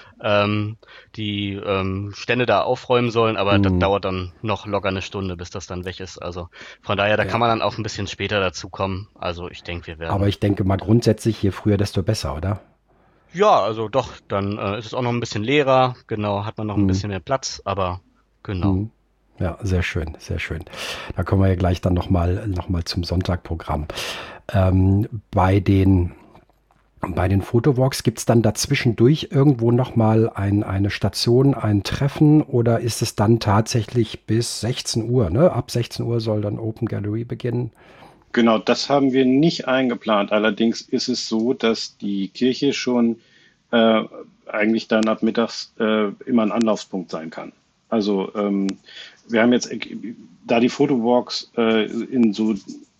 Stände da aufräumen sollen, aber das Hm, dauert dann noch locker eine Stunde, bis das dann weg ist, also von daher, da kann ja. man dann auch ein bisschen später dazu kommen, also ich denke, wir Aber werden. ich denke mal grundsätzlich, je früher, desto besser, oder? Ja, also doch, dann ist es auch noch ein bisschen leerer, genau, hat man noch ein Hm, bisschen mehr Platz, aber genau. hm. Ja, sehr schön, sehr schön. Da kommen wir ja gleich dann noch mal zum Sonntagprogramm. Ähm, bei den Bei den Fotowalks gibt es dann dazwischendurch irgendwo nochmal eine Station, ein Treffen oder ist es dann tatsächlich bis 16 Uhr? Ne? Ab 16 Uhr soll dann Open Gallery beginnen. Genau, das haben wir nicht eingeplant. Allerdings ist es so, dass die Kirche schon äh, eigentlich dann ab mittags immer ein Anlaufspunkt sein kann. Also wir haben jetzt, da die Photowalks in so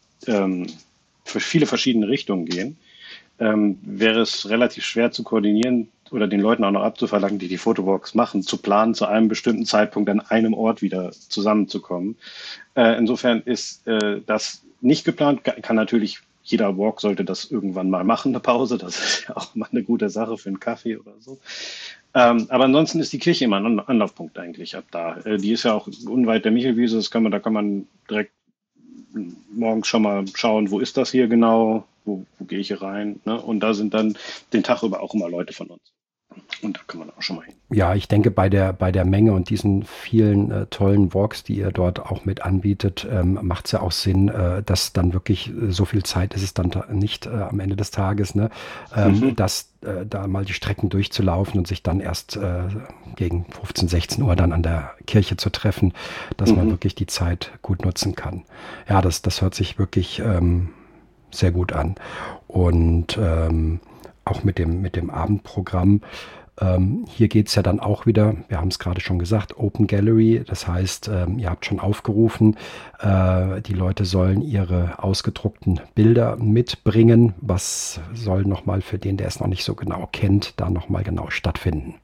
für viele verschiedene Richtungen gehen, wäre es relativ schwer zu koordinieren oder den Leuten auch noch abzuverlangen, die die Photowalks machen, zu planen, zu einem bestimmten Zeitpunkt an einem Ort wieder zusammenzukommen. Insofern ist das nicht geplant. Kann natürlich jeder Walk sollte das irgendwann mal machen, eine Pause. Das ist ja auch mal eine gute Sache für einen Kaffee oder so. Aber ansonsten ist die Kirche immer ein Anlaufpunkt eigentlich ab da. Die ist ja auch unweit der Michelwiese. Da kann man direkt morgens schon mal schauen, wo ist das hier genau, wo gehe ich hier rein. Ne? Und da sind dann den Tag über auch immer Leute von uns. Und da kann man auch schon mal hin. Ja, ich denke, bei der Menge und diesen vielen tollen Walks, die ihr dort auch mit anbietet, macht es ja auch Sinn, dass dann wirklich so viel Zeit ist es dann nicht am Ende des Tages, ne, dass da mal die Strecken durchzulaufen und sich dann erst gegen 15, 16 Uhr dann an der Kirche zu treffen, dass man Mhm. wirklich die Zeit gut nutzen kann. Ja, das hört sich wirklich sehr gut an. Und auch mit dem Abendprogramm. Hier geht es ja dann auch wieder, wir haben es gerade schon gesagt, Open Gallery. Das heißt, ihr habt schon aufgerufen, die Leute sollen ihre ausgedruckten Bilder mitbringen. Was soll nochmal für den, der es noch nicht so genau kennt, da nochmal genau stattfinden?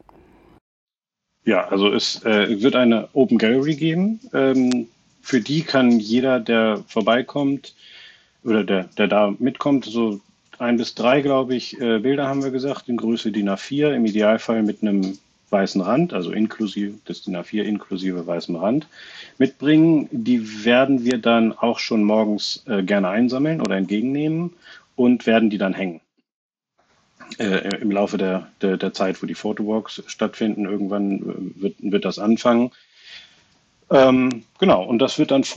Ja, also es wird eine Open Gallery geben. Für die kann jeder, der vorbeikommt oder der da mitkommt, so 1 bis 3, glaube ich, Bilder haben wir gesagt, in Größe DIN A4, im Idealfall mit einem weißen Rand, also inklusive des DIN A4 inklusive weißem Rand, mitbringen. Die werden wir dann auch schon morgens gerne einsammeln oder entgegennehmen und werden die dann hängen. Im Laufe der Zeit, wo die Photowalks stattfinden, irgendwann wird das anfangen. Genau, und das wird dann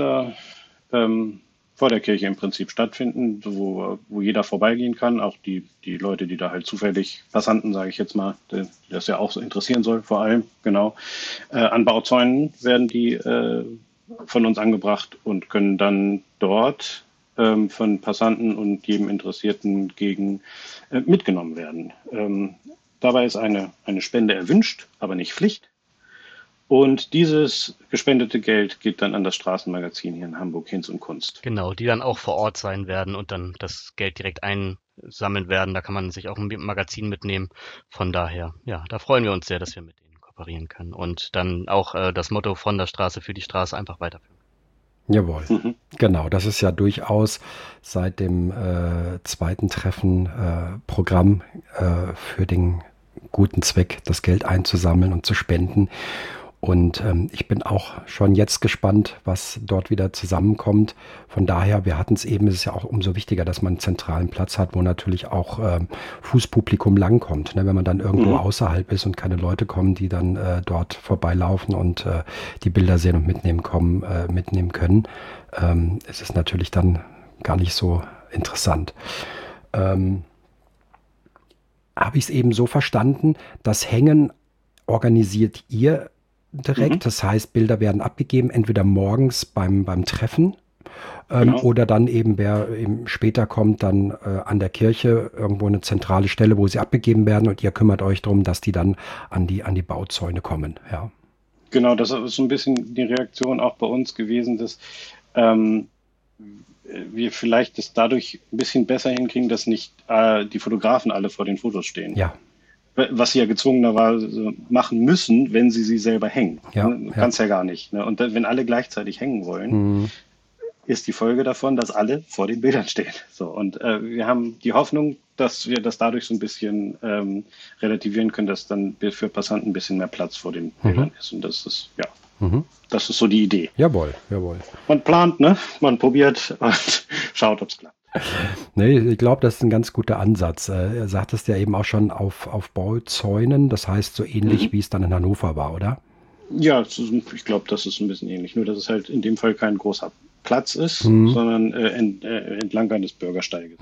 vor der Kirche im Prinzip stattfinden, wo jeder vorbeigehen kann, auch die Leute, die da halt zufällig Passanten, sage ich jetzt mal, die das ja auch so interessieren soll, vor allem, genau. An Bauzäunen werden die von uns angebracht und können dann dort von Passanten und jedem Interessierten gegen mitgenommen werden. Dabei ist eine Spende erwünscht, aber nicht Pflicht. Und dieses gespendete Geld geht dann an das Straßenmagazin hier in Hamburg Hinz und Kunst. Genau, die dann auch vor Ort sein werden und dann das Geld direkt einsammeln werden. Da kann man sich auch ein Magazin mitnehmen. Von daher, ja, da freuen wir uns sehr, dass wir mit denen kooperieren können und dann auch das Motto von der Straße für die Straße einfach weiterführen. Jawohl. Mhm. Genau, das ist ja durchaus seit dem zweiten Treffen Programm für den guten Zweck, das Geld einzusammeln und zu spenden. Und ich bin auch schon jetzt gespannt, was dort wieder zusammenkommt. Von daher, wir hatten es eben, es ist ja auch umso wichtiger, dass man einen zentralen Platz hat, wo natürlich auch Fußpublikum langkommt. Ne? Wenn man dann irgendwo Mhm. außerhalb ist und keine Leute kommen, die dann dort vorbeilaufen und die Bilder sehen und mitnehmen können, es ist natürlich dann gar nicht so interessant. Ähm, Habe ich es eben so verstanden, das Hängen organisiert ihr Mhm. direkt. Das heißt, Bilder werden abgegeben, entweder morgens beim Treffen Genau. oder dann eben, wer eben später kommt, dann an der Kirche irgendwo eine zentrale Stelle, wo sie abgegeben werden und ihr kümmert euch darum, dass die dann an die Bauzäune kommen. Ja. Genau, das ist so ein bisschen die Reaktion auch bei uns gewesen, dass ähm, wir vielleicht das dadurch ein bisschen besser hinkriegen, dass nicht die Fotografen alle vor den Fotos stehen. Ja. was sie ja gezwungenerweise machen müssen, wenn sie selber hängen. Ja, Du kannst ja gar nicht. Ne? Und wenn alle gleichzeitig hängen wollen, Mhm. ist die Folge davon, dass alle vor den Bildern stehen. So, und wir haben die Hoffnung, dass wir das dadurch so ein bisschen relativieren können, dass dann für Passanten ein bisschen mehr Platz vor den Bildern ist. Und das ist, das ist so die Idee. Jawohl, jawohl. Man plant, ne? Man probiert und schaut, ob es klappt. Nee, ich glaube, das ist ein ganz guter Ansatz. Er sagt es ja eben auch schon auf Bauzäunen, das heißt so ähnlich, wie es dann in Hannover war, oder? Ja, ich glaube, das ist ein bisschen ähnlich. Nur, dass es halt in dem Fall kein großer Platz ist, sondern entlang eines Bürgersteiges.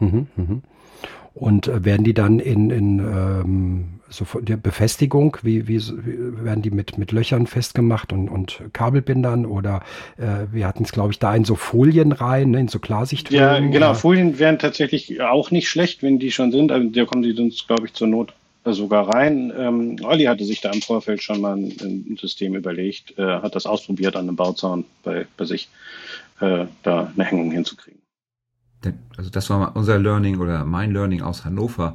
Und werden die dann in so von der Befestigung, wie werden die mit Löchern festgemacht und Kabelbindern oder wir hatten es, glaube ich, da in so Folien rein, ne, in so Klarsichthüllen? Ja, genau. Folien wären tatsächlich auch nicht schlecht, wenn die schon sind. Also da kommen die sonst, glaube ich, zur Not sogar rein. Olli hatte sich da im Vorfeld schon mal ein System überlegt, hat das ausprobiert an einem Bauzaun bei sich, da eine Hängung hinzukriegen. Also das war mal unser Learning oder mein Learning aus Hannover.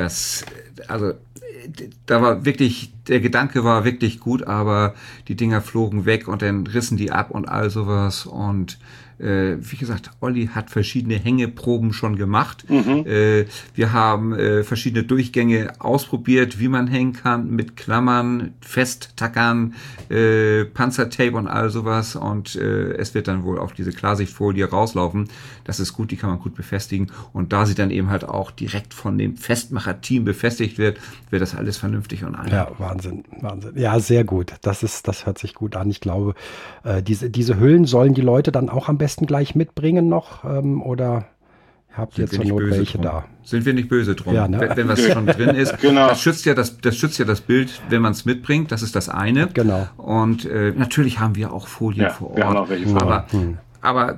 Da war wirklich, der Gedanke war wirklich gut, aber die Dinger flogen weg und dann rissen die ab und all sowas. Und wie gesagt, Olli hat verschiedene Hängeproben schon gemacht. Wir haben verschiedene Durchgänge ausprobiert, wie man hängen kann, mit Klammern, Festtackern, Panzertape und all sowas. Und es wird dann wohl auf diese Klarsichtfolie rauslaufen. Das ist gut, die kann man gut befestigen. Und da sie dann eben halt auch direkt von dem Festmacher-Team befestigt wird das alles vernünftig und einfach. Ja, Wahnsinn. Ja, sehr gut. Das hört sich gut an. Ich glaube, diese Hüllen sollen die Leute dann auch am besten gleich mitbringen noch, oder habt ihr zur Not welche da? Sind wir nicht böse drum, ja, ne? wenn was schon drin ist. Genau. Das schützt ja das Bild, wenn man es mitbringt. Das ist das eine. Genau. Und natürlich haben wir auch Folien vor Ort. Wir haben auch welche vor Ort. Aber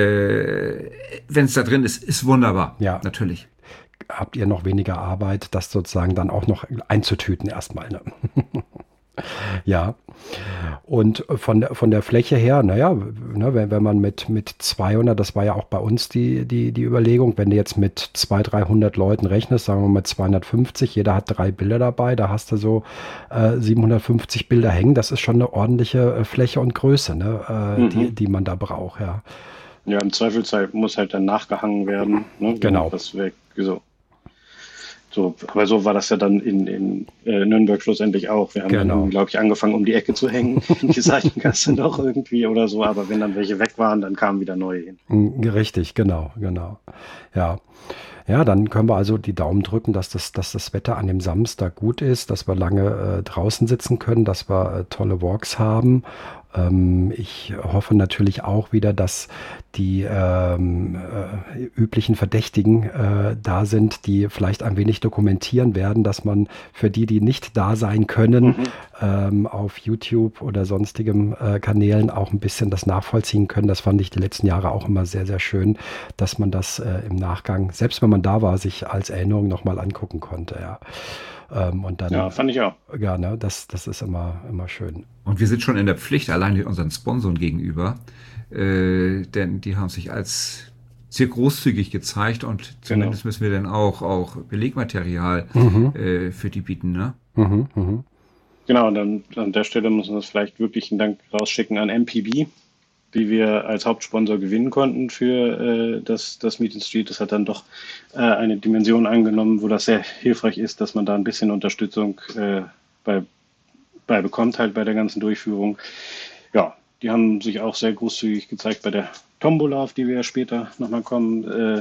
wenn es da drin ist, ist wunderbar. Ja. Natürlich. Habt ihr noch weniger Arbeit, das sozusagen dann auch noch einzutüten erstmal. Ne? Ja. Und von der Fläche her, naja, ne, wenn man mit 200, das war ja auch bei uns die Überlegung, wenn du jetzt mit 200, 300 Leuten rechnest, sagen wir mal 250, jeder hat 3 Bilder dabei, da hast du so 750 Bilder hängen, das ist schon eine ordentliche Fläche und Größe, ne, die man da braucht, ja. Ja, im Zweifelsfall muss halt dann nachgehangen werden. Ne, genau. Das weg, so, aber so war das ja dann in Nürnberg schlussendlich auch. Wir haben dann, glaube ich, angefangen, um die Ecke zu hängen, in die Seitengasse noch irgendwie oder so. Aber wenn dann welche weg waren, dann kamen wieder neue hin. Richtig, genau. Ja. Ja, dann können wir also die Daumen drücken, dass das Wetter an dem Samstag gut ist, dass wir lange draußen sitzen können, dass wir tolle Walks haben. Ich hoffe natürlich auch wieder, dass die üblichen Verdächtigen da sind, die vielleicht ein wenig dokumentieren werden, dass man für die nicht da sein können, auf YouTube oder sonstigem Kanälen auch ein bisschen das nachvollziehen können. Das fand ich die letzten Jahre auch immer sehr, sehr schön, dass man das im Nachgang, selbst wenn man da war, sich als Erinnerung nochmal angucken konnte. Ja. Und dann, ja, fand ich auch. Ja, ne, das ist immer schön. Und wir sind schon in der Pflicht, allein unseren Sponsoren gegenüber, denn die haben sich als sehr großzügig gezeigt und zumindest müssen wir dann auch Belegmaterial für die bieten, ne? Genau, und dann an der Stelle müssen wir vielleicht wirklich einen Dank rausschicken an MPB, die wir als Hauptsponsor gewinnen konnten für das Meet and Street. Das hat dann doch eine Dimension angenommen, wo das sehr hilfreich ist, dass man da ein bisschen Unterstützung bei bekommt halt bei der ganzen Durchführung. Ja, die haben sich auch sehr großzügig gezeigt bei der Tombola, auf die wir ja später nochmal kommen,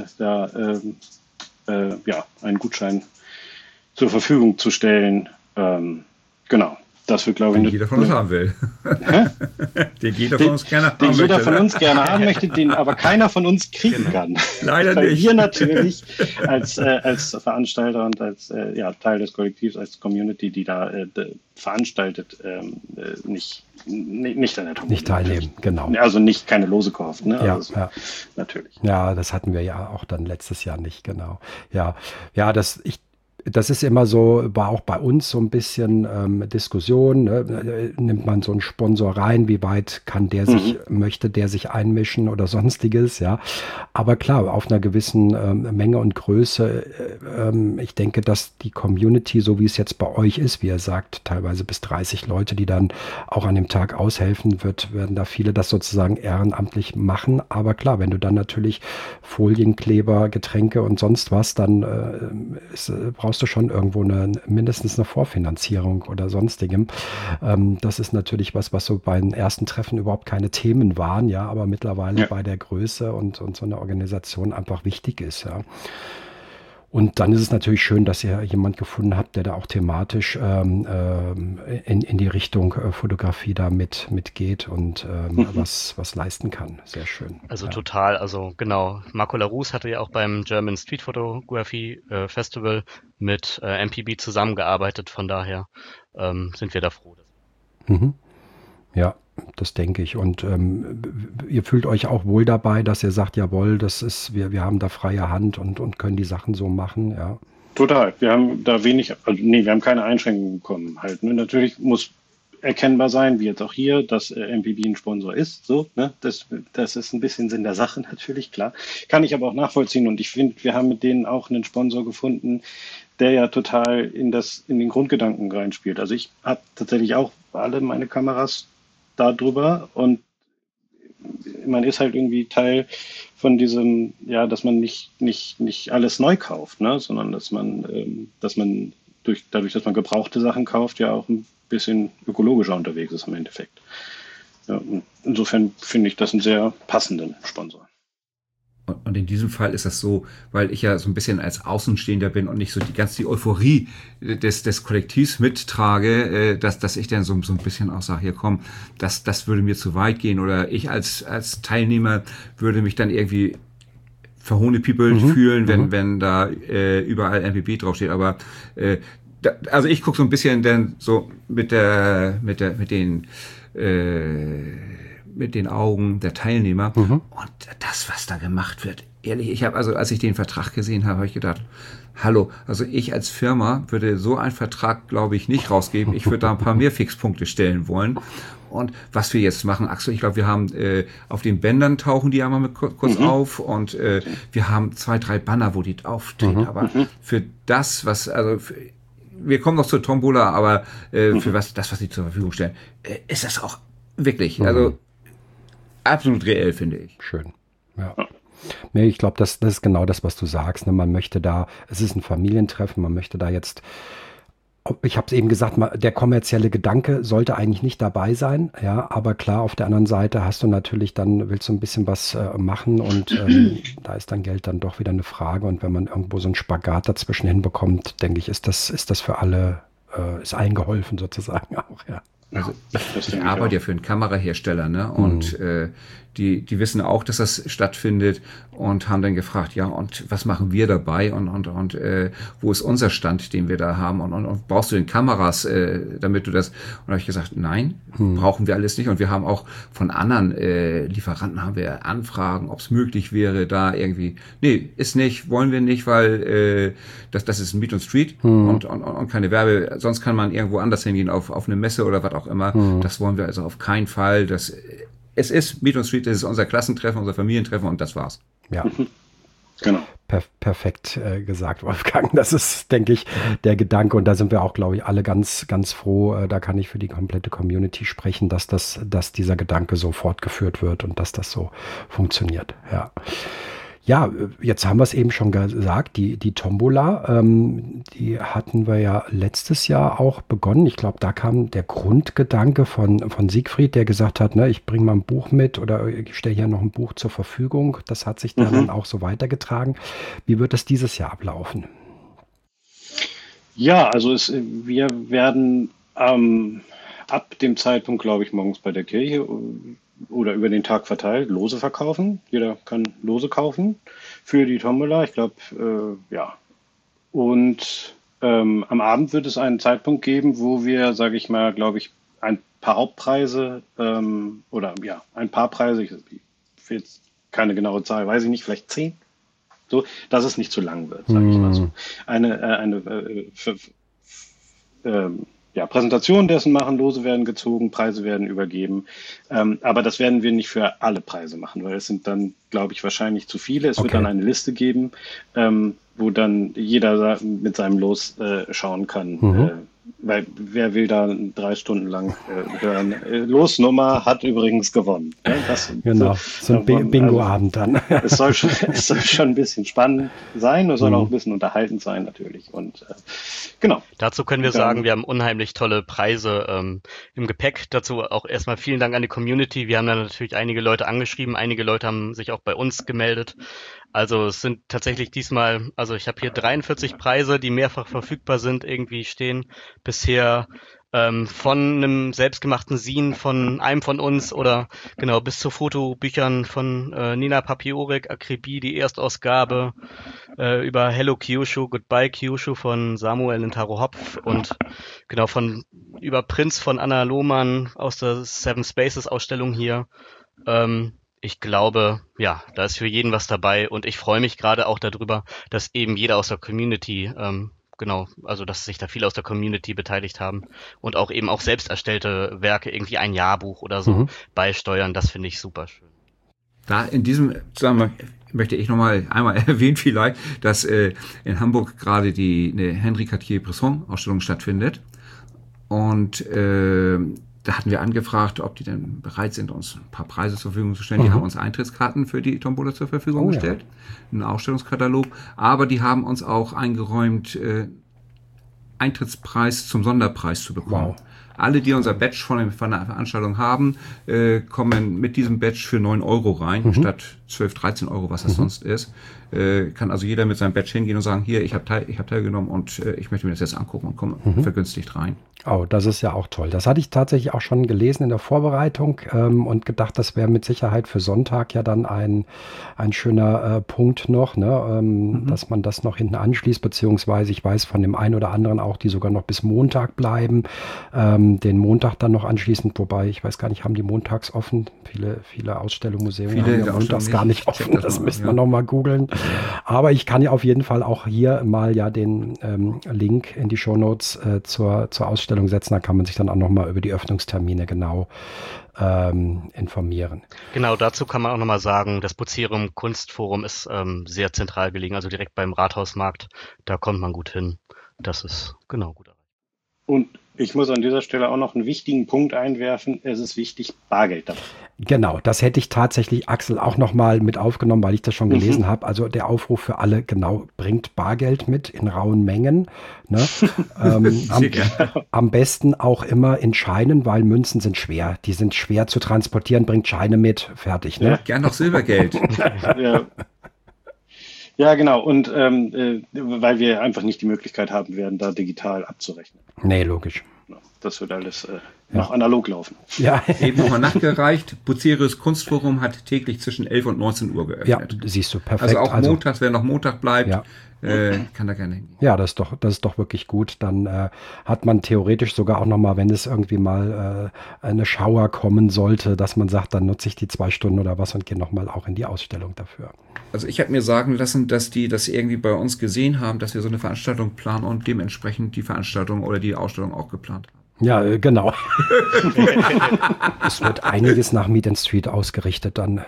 einen Gutschein zur Verfügung zu stellen. Genau. Das wird, glaube ich, den jeder von uns haben will. Den jeder von uns gerne haben möchte. Den jeder von uns gerne haben möchte, den aber keiner von uns kriegen kann. Leider Weil nicht. wir natürlich als Veranstalter und als Teil des Kollektivs, als Community, die da veranstaltet, nicht an der Tombola. Nicht teilnehmen, genau. Also keine Lose kauft, ne? Ja, also, ja. Natürlich. Ja, das hatten wir ja auch dann letztes Jahr nicht, genau. Ja, das ist immer so, war auch bei uns so ein bisschen Diskussion, ne? Nimmt man so einen Sponsor rein, wie weit kann der möchte der sich einmischen oder sonstiges, ja. Aber klar, auf einer gewissen Menge und Größe, ich denke, dass die Community, so wie es jetzt bei euch ist, wie ihr sagt, teilweise bis 30 Leute, die dann auch an dem Tag aushelfen, werden da viele das sozusagen ehrenamtlich machen. Aber klar, wenn du dann natürlich Folienkleber, Getränke und sonst was, dann brauchst du schon irgendwo mindestens eine Vorfinanzierung oder sonstigem. Das ist natürlich was so bei den ersten Treffen überhaupt keine Themen waren, ja, aber mittlerweile bei der Größe und so einer Organisation einfach wichtig ist, ja. Und dann ist es natürlich schön, dass ihr jemand gefunden habt, der da auch thematisch in die Richtung Fotografie da mitgeht und was leisten kann. Sehr schön. Also total, also genau. Marco Larousse hatte ja auch beim German Street Photography Festival mit MPB zusammengearbeitet, von daher sind wir da froh. Ja, das denke ich. Und ihr fühlt euch auch wohl dabei, dass ihr sagt, jawohl, wir haben da freie Hand und können die Sachen so machen, ja. Total. Wir haben da wir haben keine Einschränkungen bekommen halt. Ne? Natürlich muss erkennbar sein, wie jetzt auch hier, dass MPB ein Sponsor ist. So, ne? Das ist ein bisschen Sinn der Sache natürlich, klar. Kann ich aber auch nachvollziehen. Und ich finde, wir haben mit denen auch einen Sponsor gefunden, der ja total in den Grundgedanken reinspielt. Also ich habe tatsächlich auch alle meine Kameras da drüber und man ist halt irgendwie Teil von diesem, ja, dass man nicht alles neu kauft, ne, sondern dass man dadurch, dass man gebrauchte Sachen kauft, ja auch ein bisschen ökologischer unterwegs ist im Endeffekt. Ja, und insofern finde ich das einen sehr passenden Sponsor. Und in diesem Fall ist das so, weil ich ja so ein bisschen als Außenstehender bin und nicht so die Euphorie des Kollektivs mittrage, dass ich dann so ein bisschen auch sage, hier komm, das würde mir zu weit gehen oder ich als Teilnehmer würde mich dann irgendwie verhohnepiepelt fühlen, wenn da überall MPB draufsteht. Aber also ich gucke so ein bisschen dann so mit den Augen der Teilnehmer. Und das, was da gemacht wird, ehrlich, ich habe also, als ich den Vertrag gesehen habe, habe ich gedacht, hallo, also ich als Firma würde so einen Vertrag, glaube ich, nicht rausgeben. Ich würde da ein paar mehr Fixpunkte stellen wollen. Und was wir jetzt machen, Axel, ich glaube, wir haben auf den Bändern tauchen die einmal kurz auf und wir haben 2, 3 Banner, wo die auftreten. Aber für das, wir kommen noch zur Tombola, aber für was sie zur Verfügung stellen, ist das auch wirklich, also absolut reell, finde ich. Schön, ja. Nee, ich glaube, das ist genau das, was du sagst. Ne? Man möchte es ist ein Familientreffen, man möchte da jetzt, ich habe es eben gesagt, der kommerzielle Gedanke sollte eigentlich nicht dabei sein, ja, aber klar, auf der anderen Seite willst du ein bisschen was machen und da ist dann Geld dann doch wieder eine Frage und wenn man irgendwo so einen Spagat dazwischen hinbekommt, denke ich, ist das für alle, ist allen geholfen sozusagen auch, ja. Also ich arbeite ja für einen Kamerahersteller, ne? Und die wissen auch, dass das stattfindet und haben dann gefragt, ja, und was machen wir dabei und wo ist unser Stand, den wir da haben und brauchst du denn Kameras, damit du das? Und da habe ich gesagt, nein, brauchen wir alles nicht und wir haben auch von anderen Lieferanten haben wir Anfragen, ob es möglich wäre, da irgendwie, nee, ist nicht, wollen wir nicht, weil das ist Meet on Street und keine Werbe, sonst kann man irgendwo anders hingehen, auf eine Messe oder was auch immer. Das wollen wir also auf keinen Fall. Es ist Meet on Street, das ist unser Klassentreffen, unser Familientreffen und das war's. Ja, genau. Perfekt gesagt, Wolfgang. Das ist, denke ich, der Gedanke und da sind wir auch, glaube ich, alle ganz, ganz froh. Da kann ich für die komplette Community sprechen, dass dieser Gedanke so fortgeführt wird und dass das so funktioniert. Ja. Ja, jetzt haben wir es eben schon gesagt, die Tombola, die hatten wir ja letztes Jahr auch begonnen. Ich glaube, da kam der Grundgedanke von Siegfried, der gesagt hat, ne, ich bringe mal ein Buch mit oder ich stelle hier noch ein Buch zur Verfügung. Das hat sich dann auch so weitergetragen. Wie wird das dieses Jahr ablaufen? Ja, also wir werden ab dem Zeitpunkt, glaube ich, morgens bei der Kirche oder über den Tag verteilt Lose verkaufen. Jeder kann Lose kaufen für die Tombola. Ich glaube, ja. Und am Abend wird es einen Zeitpunkt geben, wo wir, sage ich mal, glaube ich, ein paar Hauptpreise ein paar Preise, ich will jetzt keine genaue Zahl, weiß ich nicht, vielleicht 10 so, dass es nicht zu lang wird, sage ich mal so. Präsentation dessen machen, Lose werden gezogen, Preise werden übergeben. Aber das werden wir nicht für alle Preise machen, weil es sind dann, glaube ich, wahrscheinlich zu viele. Es wird dann eine Liste geben, wo dann jeder mit seinem Los schauen kann. Weil wer will da 3 Stunden lang hören? Losnummer hat übrigens gewonnen. Ja, so ein Bingo-Abend dann. Es soll schon ein bisschen spannend sein, es soll auch ein bisschen unterhaltend sein natürlich. Und genau. Dazu können wir sagen, wir haben unheimlich tolle Preise im Gepäck. Dazu auch erstmal vielen Dank an die Community. Wir haben da natürlich einige Leute angeschrieben, einige Leute haben sich auch bei uns gemeldet. Also es sind tatsächlich diesmal, also ich habe hier 43 Preise, die mehrfach verfügbar sind, irgendwie stehen bisher von einem selbstgemachten Zine von einem von uns oder genau bis zu Fotobüchern von Nina Papiorik, Akribie, die Erstausgabe, über Hello Kyushu, Goodbye Kyushu von Samuel und Taro Hopf und genau über Prinz von Anna Lohmann aus der Seven Spaces Ausstellung hier. Ich glaube, ja, da ist für jeden was dabei und ich freue mich gerade auch darüber, dass eben jeder aus der Community, also dass sich da viele aus der Community beteiligt haben und auch eben auch selbst erstellte Werke, irgendwie ein Jahrbuch oder so beisteuern. Das finde ich super schön. Da in diesem Zusammenhang möchte ich nochmal einmal erwähnen vielleicht, dass in Hamburg gerade eine Henri Cartier-Bresson-Ausstellung stattfindet und da hatten wir angefragt, ob die denn bereit sind, uns ein paar Preise zur Verfügung zu stellen. Die haben uns Eintrittskarten für die Tombola zur Verfügung gestellt, einen Ausstellungskatalog. Aber die haben uns auch eingeräumt, Eintrittspreis zum Sonderpreis zu bekommen. Wow. Alle, die unser Badge von der Veranstaltung haben, kommen mit diesem Badge für 9 € rein, statt 12, 13 €, was das sonst ist. Kann also jeder mit seinem Badge hingehen und sagen, hier, ich habe teilgenommen und ich möchte mir das jetzt angucken und komme vergünstigt rein. Oh, das ist ja auch toll. Das hatte ich tatsächlich auch schon gelesen in der Vorbereitung und gedacht, das wäre mit Sicherheit für Sonntag ja dann ein schöner Punkt noch, ne? Dass man das noch hinten anschließt, beziehungsweise ich weiß von dem einen oder anderen auch, die sogar noch bis Montag bleiben, den Montag dann noch anschließend, wobei ich weiß gar nicht, haben die montags offen? Viele Ausstellungen, Museen haben ja montags gar nicht offen, das müsste man noch mal googeln. Aber ich kann ja auf jeden Fall auch hier mal ja den Link in die Shownotes zur Ausstellung setzen, da kann man sich dann auch noch mal über die Öffnungstermine genau informieren. Genau, dazu kann man auch noch mal sagen, das Bucerium Kunstforum ist sehr zentral gelegen, also direkt beim Rathausmarkt, da kommt man gut hin. Das ist genau gut. Und ich muss an dieser Stelle auch noch einen wichtigen Punkt einwerfen. Es ist wichtig, Bargeld dabei. Genau, das hätte ich tatsächlich, Axel, auch nochmal mit aufgenommen, weil ich das schon gelesen habe. Also der Aufruf für alle, genau, bringt Bargeld mit in rauen Mengen. Ne? Am besten auch immer in Scheinen, weil Münzen sind schwer. Die sind schwer zu transportieren, bringt Scheine mit, fertig. Ne? Ja, gern noch Silbergeld. Ja, genau. Und weil wir einfach nicht die Möglichkeit haben werden, da digital abzurechnen. Nee, logisch. Das wird alles noch analog laufen. Ja. Eben nochmal nachgereicht. Bucerius Kunstforum hat täglich zwischen 11 und 19 Uhr geöffnet. Ja, siehst du, perfekt. Also auch montags, wer noch Montag bleibt, kann da gerne hingehen. Ja, das ist doch wirklich gut. Dann hat man theoretisch sogar auch nochmal, wenn es irgendwie mal eine Schauer kommen sollte, dass man sagt, dann nutze ich die 2 Stunden oder was und gehe nochmal auch in die Ausstellung dafür. Also ich habe mir sagen lassen, dass die das irgendwie bei uns gesehen haben, dass wir so eine Veranstaltung planen und dementsprechend die Veranstaltung oder die Ausstellung auch geplant haben. Ja, genau. Es wird einiges nach Meet and Street ausgerichtet dann.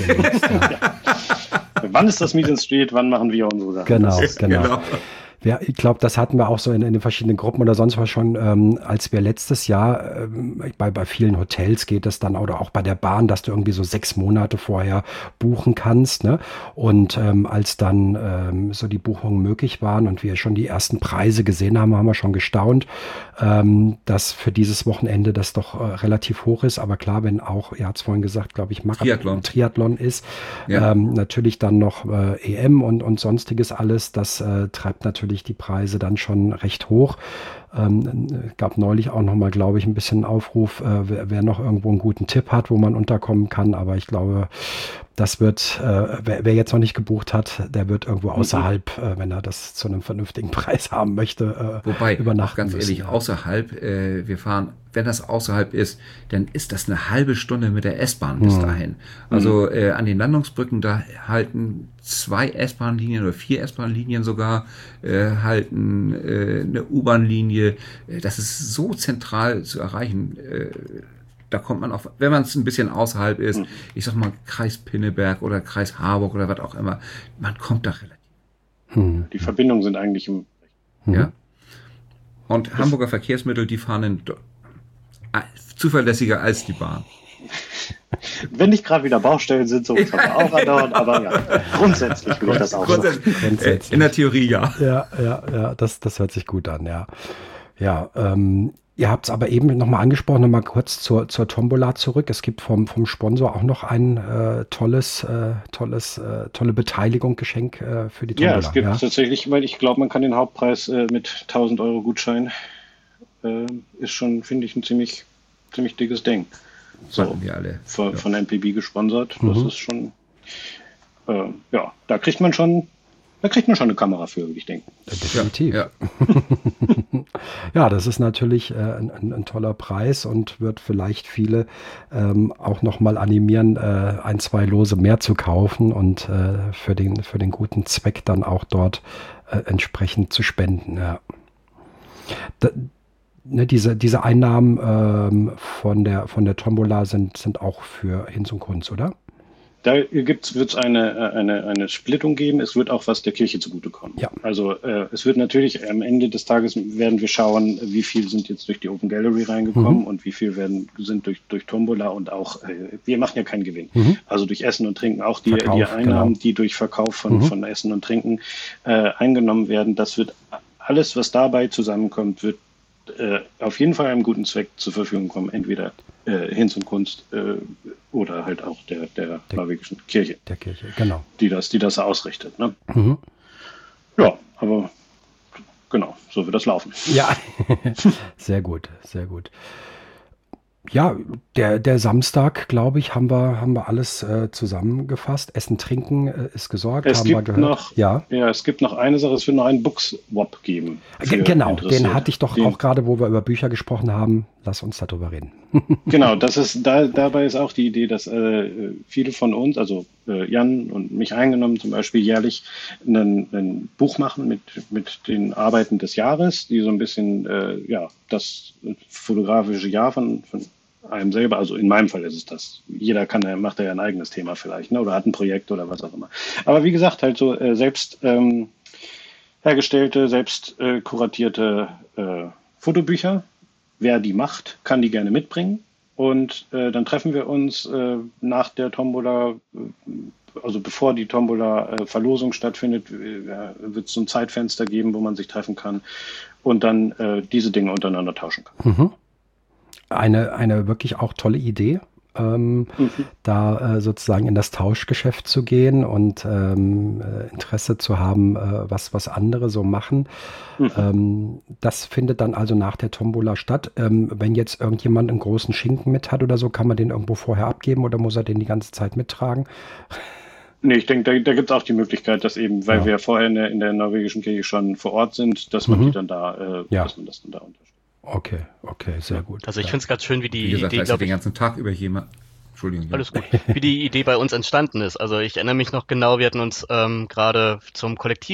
Wann ist das Meet and Street? Wann machen wir unsere Sachen? Genau. Ja, ich glaube, das hatten wir auch so in den verschiedenen Gruppen oder sonst was schon, als wir letztes Jahr, bei vielen Hotels geht es dann, oder auch bei der Bahn, dass du irgendwie so 6 Monate vorher buchen kannst, ne? Und als dann so die Buchungen möglich waren und wir schon die ersten Preise gesehen haben, haben wir schon gestaunt, dass für dieses Wochenende das doch relativ hoch ist. Aber klar, wenn auch, ihr habt es vorhin gesagt, glaube ich, Triathlon ist, natürlich dann noch EM und sonstiges alles, das treibt natürlich die Preise dann schon recht hoch. Gab neulich auch nochmal, glaube ich, ein bisschen Aufruf, wer noch irgendwo einen guten Tipp hat, wo man unterkommen kann. Aber ich glaube, das wird, wer jetzt noch nicht gebucht hat, der wird irgendwo außerhalb, wenn er das zu einem vernünftigen Preis haben möchte, Wobei, übernachten ganz müssen. ehrlich, außerhalb, wir fahren, wenn das außerhalb ist, dann ist das eine halbe Stunde mit der S-Bahn bis dahin. Also an den Landungsbrücken, da halten 2 S-Bahn-Linien oder 4 S-Bahn-Linien sogar, halten eine U-Bahn-Linie. Das ist so zentral zu erreichen. Da kommt man auch, wenn man es ein bisschen außerhalb ist, ich sag mal Kreis Pinneberg oder Kreis Harburg oder was auch immer, man kommt da relativ. Die Verbindungen sind eigentlich Ja. Und Hamburger Verkehrsmittel, die fahren zuverlässiger als die Bahn. Wenn nicht gerade wieder Baustellen sind, so kann man auch andauern, aber ja, grundsätzlich will ich das auch so. Grundsätzlich. In der Theorie ja. Ja, das hört sich gut an, ja. Ja, ihr habt es aber eben nochmal angesprochen, nochmal kurz zur Tombola zurück. Es gibt vom Sponsor auch noch ein tolle Beteiligung, Geschenk für die Tombola. Ja, es gibt tatsächlich, weil ich glaube, man kann den Hauptpreis mit 1.000 Euro Gutschein, ist schon, finde ich, ein ziemlich dickes Ding. Sollten wir alle. Von NPB gesponsert. Das ist schon, da kriegt man schon eine Kamera für, würde ich denken. Definitiv. Ja. Ja, das ist natürlich ein toller Preis und wird vielleicht viele auch nochmal animieren, 1, 2 Lose mehr zu kaufen und für den guten Zweck dann auch dort entsprechend zu spenden. Ja. Diese Einnahmen von der Tombola sind auch für Hinz und Kunz, oder? Da wird es eine Splittung geben. Es wird auch was der Kirche zugutekommen. Ja. Also es wird natürlich am Ende des Tages werden wir schauen, wie viel sind jetzt durch die Open Gallery reingekommen und wie viel sind durch Tombola und auch, wir machen ja keinen Gewinn. Also durch Essen und Trinken, auch die Einnahmen, die durch Verkauf von Essen und Trinken eingenommen werden, das wird alles, was dabei zusammenkommt, wird auf jeden Fall einem guten Zweck zur Verfügung kommen, entweder Hinz und Kunst oder halt auch der norwegischen Kirche. Der Kirche, genau. Die das ausrichtet. Ne? Ja, aber genau, so wird das laufen. Ja, sehr gut, sehr gut. Ja, der Samstag, glaube ich, haben wir alles zusammengefasst. Essen, Trinken ist gesorgt, haben wir gehört. Es gibt noch eine Sache, es wird noch einen Book-Swap geben. Genau, den hatte ich doch auch gerade, wo wir über Bücher gesprochen haben. Lass uns darüber reden. Genau, dabei ist auch die Idee, dass viele von uns, also Jan und mich eingenommen, zum Beispiel jährlich ein Buch machen mit den Arbeiten des Jahres, die so ein bisschen das fotografische Jahr von einem selber, also in meinem Fall ist es das. Jeder macht ja ein eigenes Thema vielleicht, ne? Oder hat ein Projekt oder was auch immer. Aber wie gesagt, halt so selbst hergestellte, selbst kuratierte Fotobücher. Wer die macht, kann die gerne mitbringen. Und dann treffen wir uns nach der Tombola, also bevor die Tombola-Verlosung stattfindet, wird es so ein Zeitfenster geben, wo man sich treffen kann und dann diese Dinge untereinander tauschen kann. Eine wirklich auch tolle Idee, da sozusagen in das Tauschgeschäft zu gehen und Interesse zu haben, was andere so machen. Das findet dann also nach der Tombola statt. Wenn jetzt irgendjemand einen großen Schinken mit hat oder so, kann man den irgendwo vorher abgeben oder muss er den die ganze Zeit mittragen? Nee, ich denke, da gibt es auch die Möglichkeit, dass eben, weil wir vorher in der norwegischen Kirche schon vor Ort sind, dass man die dann da, dass man das dann da unterstützt. Okay, sehr gut. Also ich finde es ganz schön, wie Wie gesagt, Idee, den ganzen Tag über jemand. Entschuldigung. Alles gut. Wie die Idee bei uns entstanden ist. Also ich erinnere mich noch genau, wir hatten uns gerade zum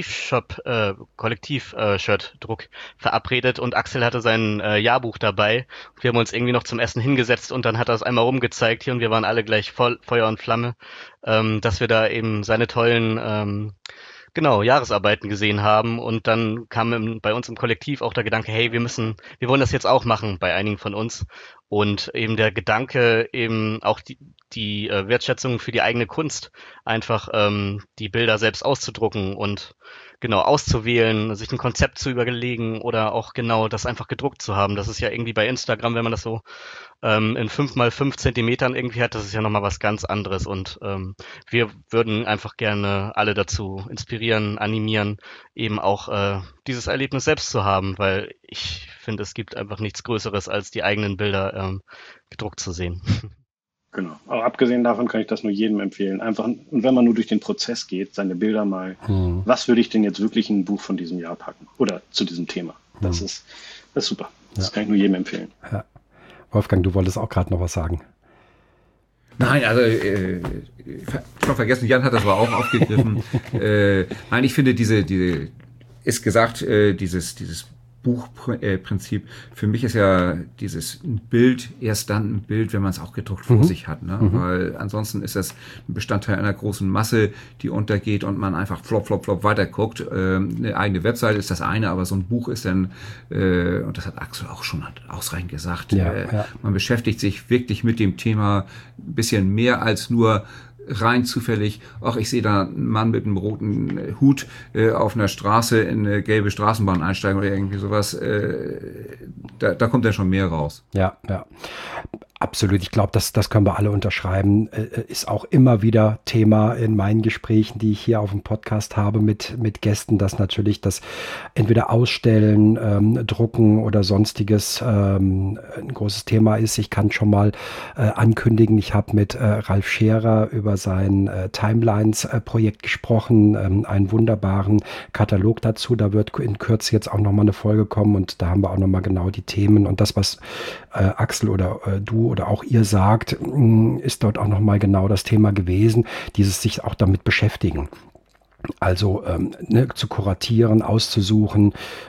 Kollektiv-Shirt-Druck verabredet und Axel hatte sein Jahrbuch dabei. Wir haben uns irgendwie noch zum Essen hingesetzt und dann hat er es einmal rumgezeigt hier und wir waren alle gleich voll Feuer und Flamme, dass wir da eben seine tollen Jahresarbeiten gesehen haben und dann kam bei uns im Kollektiv auch der Gedanke, hey, wir wollen das jetzt auch machen bei einigen von uns und eben der Gedanke eben auch die Wertschätzung für die eigene Kunst, einfach die Bilder selbst auszudrucken und genau auszuwählen, sich ein Konzept zu überlegen oder auch genau das einfach gedruckt zu haben. Das ist ja irgendwie bei Instagram, wenn man das so in 5x5 Zentimetern irgendwie hat, das ist ja nochmal was ganz anderes und wir würden einfach gerne alle dazu inspirieren, animieren, eben auch dieses Erlebnis selbst zu haben, weil ich finde, es gibt einfach nichts Größeres, als die eigenen Bilder gedruckt zu sehen. Genau. Aber abgesehen davon kann ich das nur jedem empfehlen. Einfach, und wenn man nur durch den Prozess geht, seine Bilder mal, was würde ich denn jetzt wirklich in ein Buch von diesem Jahr packen? Oder zu diesem Thema. Das ist super. Das kann ich nur jedem empfehlen. Ja. Wolfgang, du wolltest auch gerade noch was sagen. Nein, also schon vergessen, Jan hat das aber auch aufgegriffen. Nein, ich finde dieses Buchprinzip, für mich ist ja dieses Bild erst dann ein Bild, wenn man es auch gedruckt vor sich hat. Ne? Weil ansonsten ist das ein Bestandteil einer großen Masse, die untergeht und man einfach flop weiterguckt. Eine eigene Webseite ist das eine, aber so ein Buch ist dann, und das hat Axel auch schon ausreichend gesagt, man beschäftigt sich wirklich mit dem Thema ein bisschen mehr als nur rein zufällig, ich sehe da einen Mann mit einem roten Hut auf einer Straße in eine gelbe Straßenbahn einsteigen oder irgendwie sowas. Da kommt dann schon mehr raus. Ja. Absolut, ich glaube, das können wir alle unterschreiben. Ist auch immer wieder Thema in meinen Gesprächen, die ich hier auf dem Podcast habe mit Gästen, dass natürlich das entweder Ausstellen, Drucken oder sonstiges ein großes Thema ist. Ich kann schon mal ankündigen, ich habe mit Ralf Scherer über sein Timelines-Projekt gesprochen, einen wunderbaren Katalog dazu. Da wird in Kürze jetzt auch nochmal eine Folge kommen und da haben wir auch nochmal genau die Themen und das, was Axel oder du oder auch ihr sagt, ist dort auch nochmal genau das Thema gewesen, dieses sich auch damit beschäftigen. Also zu kuratieren, auszusuchen,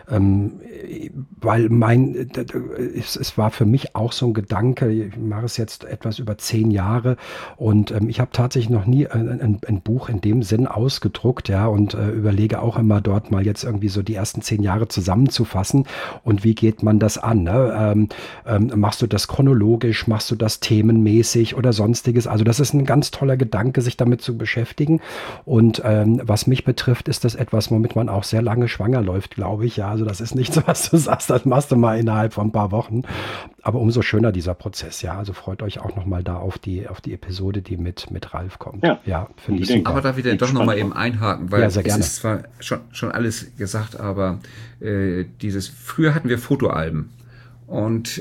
weil es war für mich auch so ein Gedanke, ich mache es jetzt etwas über 10 Jahre und ich habe tatsächlich noch nie ein Buch in dem Sinn ausgedruckt, ja, und überlege auch immer dort mal jetzt irgendwie so die ersten 10 Jahre zusammenzufassen und wie geht man das an, ne? Machst du das chronologisch, machst du das themenmäßig oder sonstiges, also das ist ein ganz toller Gedanke, sich damit zu beschäftigen und was mich betrifft, ist das etwas, womit man auch sehr lange schwanger läuft, glaube ich. Ja, also das ist nicht so, was du sagst, das machst du mal innerhalb von ein paar Wochen. Aber umso schöner dieser Prozess, ja. Also freut euch auch nochmal da auf die Episode, die mit Ralf kommt. Ja, finde ich super. Aber da wieder doch nochmal eben einhaken, weil es ist zwar schon alles gesagt, aber früher hatten wir Fotoalben und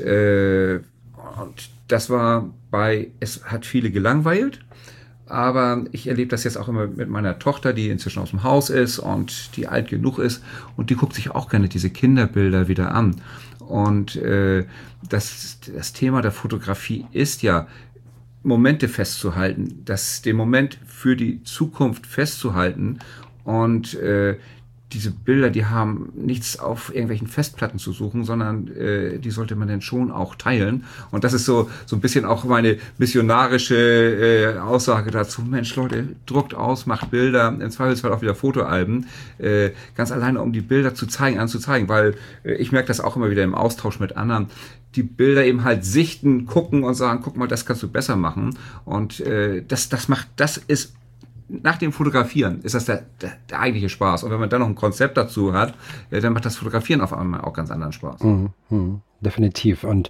das war es hat viele gelangweilt. Aber ich erlebe das jetzt auch immer mit meiner Tochter, die inzwischen aus dem Haus ist und die alt genug ist. Und die guckt sich auch gerne diese Kinderbilder wieder an. Und das Thema der Fotografie ist ja, Momente festzuhalten, den Moment für die Zukunft festzuhalten. Und diese Bilder, die haben nichts auf irgendwelchen Festplatten zu suchen, sondern die sollte man dann schon auch teilen. Und das ist so ein bisschen auch meine missionarische Aussage dazu. Mensch, Leute, druckt aus, macht Bilder, im Zweifelsfall auch wieder Fotoalben, ganz alleine, um die Bilder anzuzeigen, weil ich merke das auch immer wieder im Austausch mit anderen, die Bilder eben halt sichten, gucken und sagen, guck mal, das kannst du besser machen. Und das ist nach dem Fotografieren ist das der eigentliche Spaß. Und wenn man dann noch ein Konzept dazu hat, dann macht das Fotografieren auf einmal auch ganz anderen Spaß. Definitiv. Und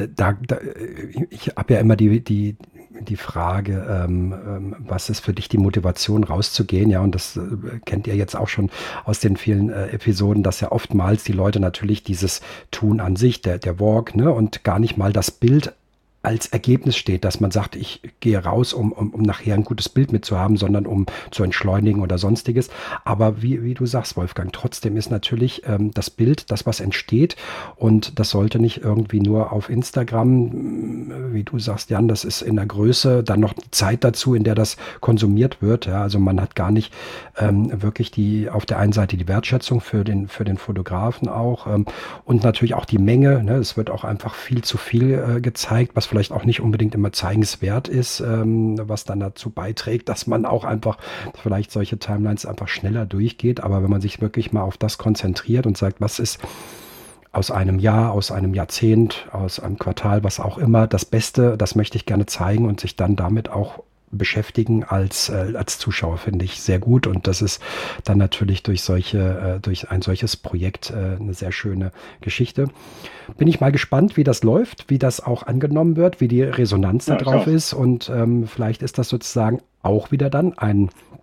ich habe ja immer die Frage, was ist für dich die Motivation rauszugehen? Ja, und das kennt ihr jetzt auch schon aus den vielen Episoden, dass ja oftmals die Leute natürlich dieses Tun an sich, der Walk, ne, und gar nicht mal das Bild als Ergebnis steht, dass man sagt, ich gehe raus, um nachher ein gutes Bild mitzuhaben, sondern um zu entschleunigen oder sonstiges. Aber wie du sagst, Wolfgang, trotzdem ist natürlich das Bild, das was entsteht und das sollte nicht irgendwie nur auf Instagram, wie du sagst, Jan, das ist in der Größe, dann noch die Zeit dazu, in der das konsumiert wird. Ja, also man hat gar nicht wirklich auf der einen Seite die Wertschätzung für den Fotografen auch und natürlich auch die Menge. Ne? Es wird auch einfach viel zu viel gezeigt, was vielleicht auch nicht unbedingt immer zeigenswert ist, was dann dazu beiträgt, dass man auch einfach vielleicht solche Timelines einfach schneller durchgeht. Aber wenn man sich wirklich mal auf das konzentriert und sagt, was ist aus einem Jahr, aus einem Jahrzehnt, aus einem Quartal, was auch immer, das Beste, das möchte ich gerne zeigen und sich dann damit auch beschäftigen als Zuschauer, finde ich sehr gut. Und das ist dann natürlich durch ein solches Projekt eine sehr schöne Geschichte. Bin ich mal gespannt, wie das läuft, wie das auch angenommen wird, wie die Resonanz da drauf ist. Und vielleicht ist das sozusagen auch wieder dann ein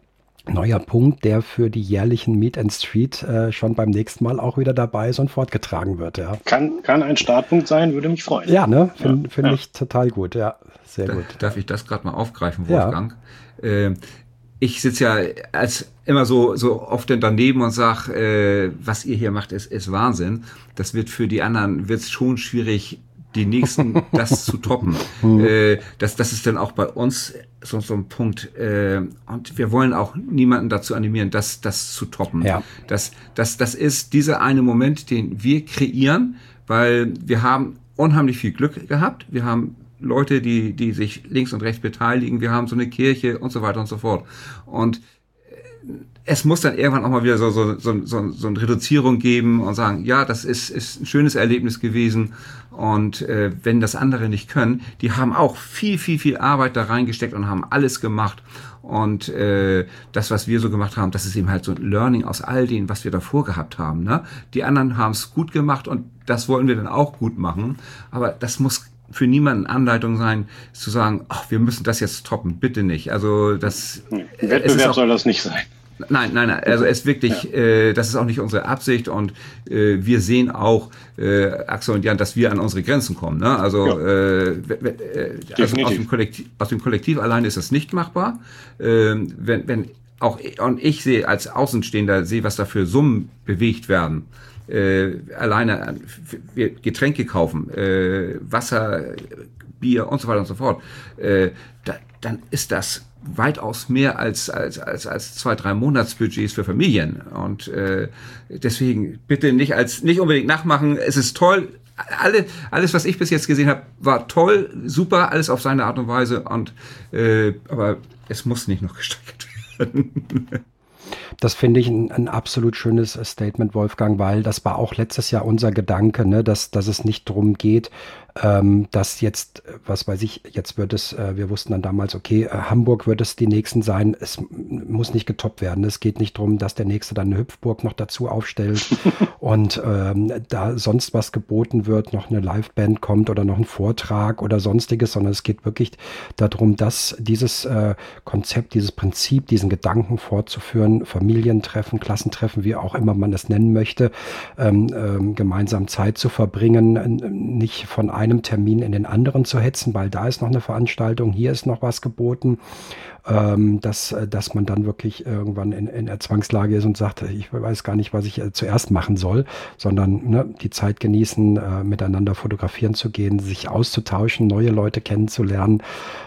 neuer Punkt, der für die jährlichen Meet and Street schon beim nächsten Mal auch wieder dabei ist und fortgetragen wird. Ja. Kann ein Startpunkt sein, würde mich freuen. Ja, ne? Finde ich total gut. Ja, sehr gut. Darf ich das gerade mal aufgreifen, Wolfgang? Ja. Ich sitze ja als immer so oft daneben und sage, was ihr hier macht, ist Wahnsinn. Das wird für die anderen wird's schon schwierig, die nächsten das zu toppen. Das ist dann auch bei uns so ein Punkt. Und wir wollen auch niemanden dazu animieren, das zu toppen. Ja. Das ist dieser eine Moment, den wir kreieren, weil wir haben unheimlich viel Glück gehabt. Wir haben Leute, die sich links und rechts beteiligen. Wir haben so eine Kirche und so weiter und so fort. Und es muss dann irgendwann auch mal wieder so eine Reduzierung geben und sagen, ja, das ist ein schönes Erlebnis gewesen. Und wenn das andere nicht können, die haben auch viel, viel, viel Arbeit da reingesteckt und haben alles gemacht. Und das, was wir so gemacht haben, das ist eben halt so ein Learning aus all dem, was wir davor gehabt haben. Ne? Die anderen haben es gut gemacht und das wollen wir dann auch gut machen. Aber das muss für niemanden Anleitung sein, zu sagen, ach, wir müssen das jetzt toppen. Bitte nicht. Also das Wettbewerb soll das nicht sein. Nein. Also es ist wirklich, das ist auch nicht unsere Absicht und wir sehen auch, Axel und Jan, dass wir an unsere Grenzen kommen. Ne? Also, aus dem Kollektiv alleine ist das nicht machbar. Wenn auch und ich sehe als Außenstehender was da für Summen bewegt werden. Alleine Getränke kaufen, Wasser, Bier und so weiter und so fort, dann ist das weitaus mehr als 2-3 Monatsbudgets für Familien. Und deswegen bitte nicht unbedingt nachmachen. Es ist toll. Alles, was ich bis jetzt gesehen habe, war toll, super, alles auf seine Art und Weise. Und aber es muss nicht noch gesteigert werden. Das finde ich ein absolut schönes Statement, Wolfgang, weil das war auch letztes Jahr unser Gedanke, ne, dass es nicht darum geht, dass jetzt, was weiß ich, jetzt wird es, wir wussten dann damals, okay, Hamburg wird es die nächsten sein, es muss nicht getoppt werden. Es geht nicht darum, dass der Nächste dann eine Hüpfburg noch dazu aufstellt und da sonst was geboten wird, noch eine Liveband kommt oder noch ein Vortrag oder sonstiges, sondern es geht wirklich darum, dass dieses Konzept, dieses Prinzip, diesen Gedanken fortzuführen, Familientreffen, Klassentreffen, wie auch immer man es nennen möchte, gemeinsam Zeit zu verbringen, nicht von einem Termin in den anderen zu hetzen, weil da ist noch eine Veranstaltung, hier ist noch was geboten, dass man dann wirklich irgendwann in der Zwangslage ist und sagt, ich weiß gar nicht, was ich zuerst machen soll, sondern die Zeit genießen, miteinander fotografieren zu gehen, sich auszutauschen, neue Leute kennenzulernen.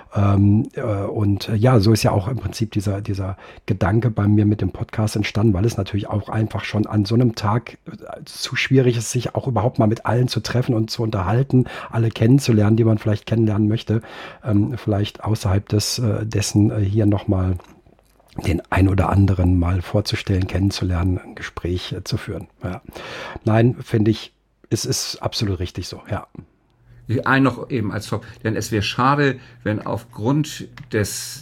Und ja, so ist ja auch im Prinzip dieser Gedanke bei mir mit dem Podcast entstanden, weil es natürlich auch einfach schon an so einem Tag zu schwierig ist, sich auch überhaupt mal mit allen zu treffen und zu unterhalten, alle kennenzulernen, die man vielleicht kennenlernen möchte, vielleicht außerhalb dessen hier nochmal den ein oder anderen mal vorzustellen, kennenzulernen, ein Gespräch zu führen. Ja. Nein, finde ich, es ist absolut richtig so, ja. Ein noch eben als Top, denn es wäre schade, wenn aufgrund der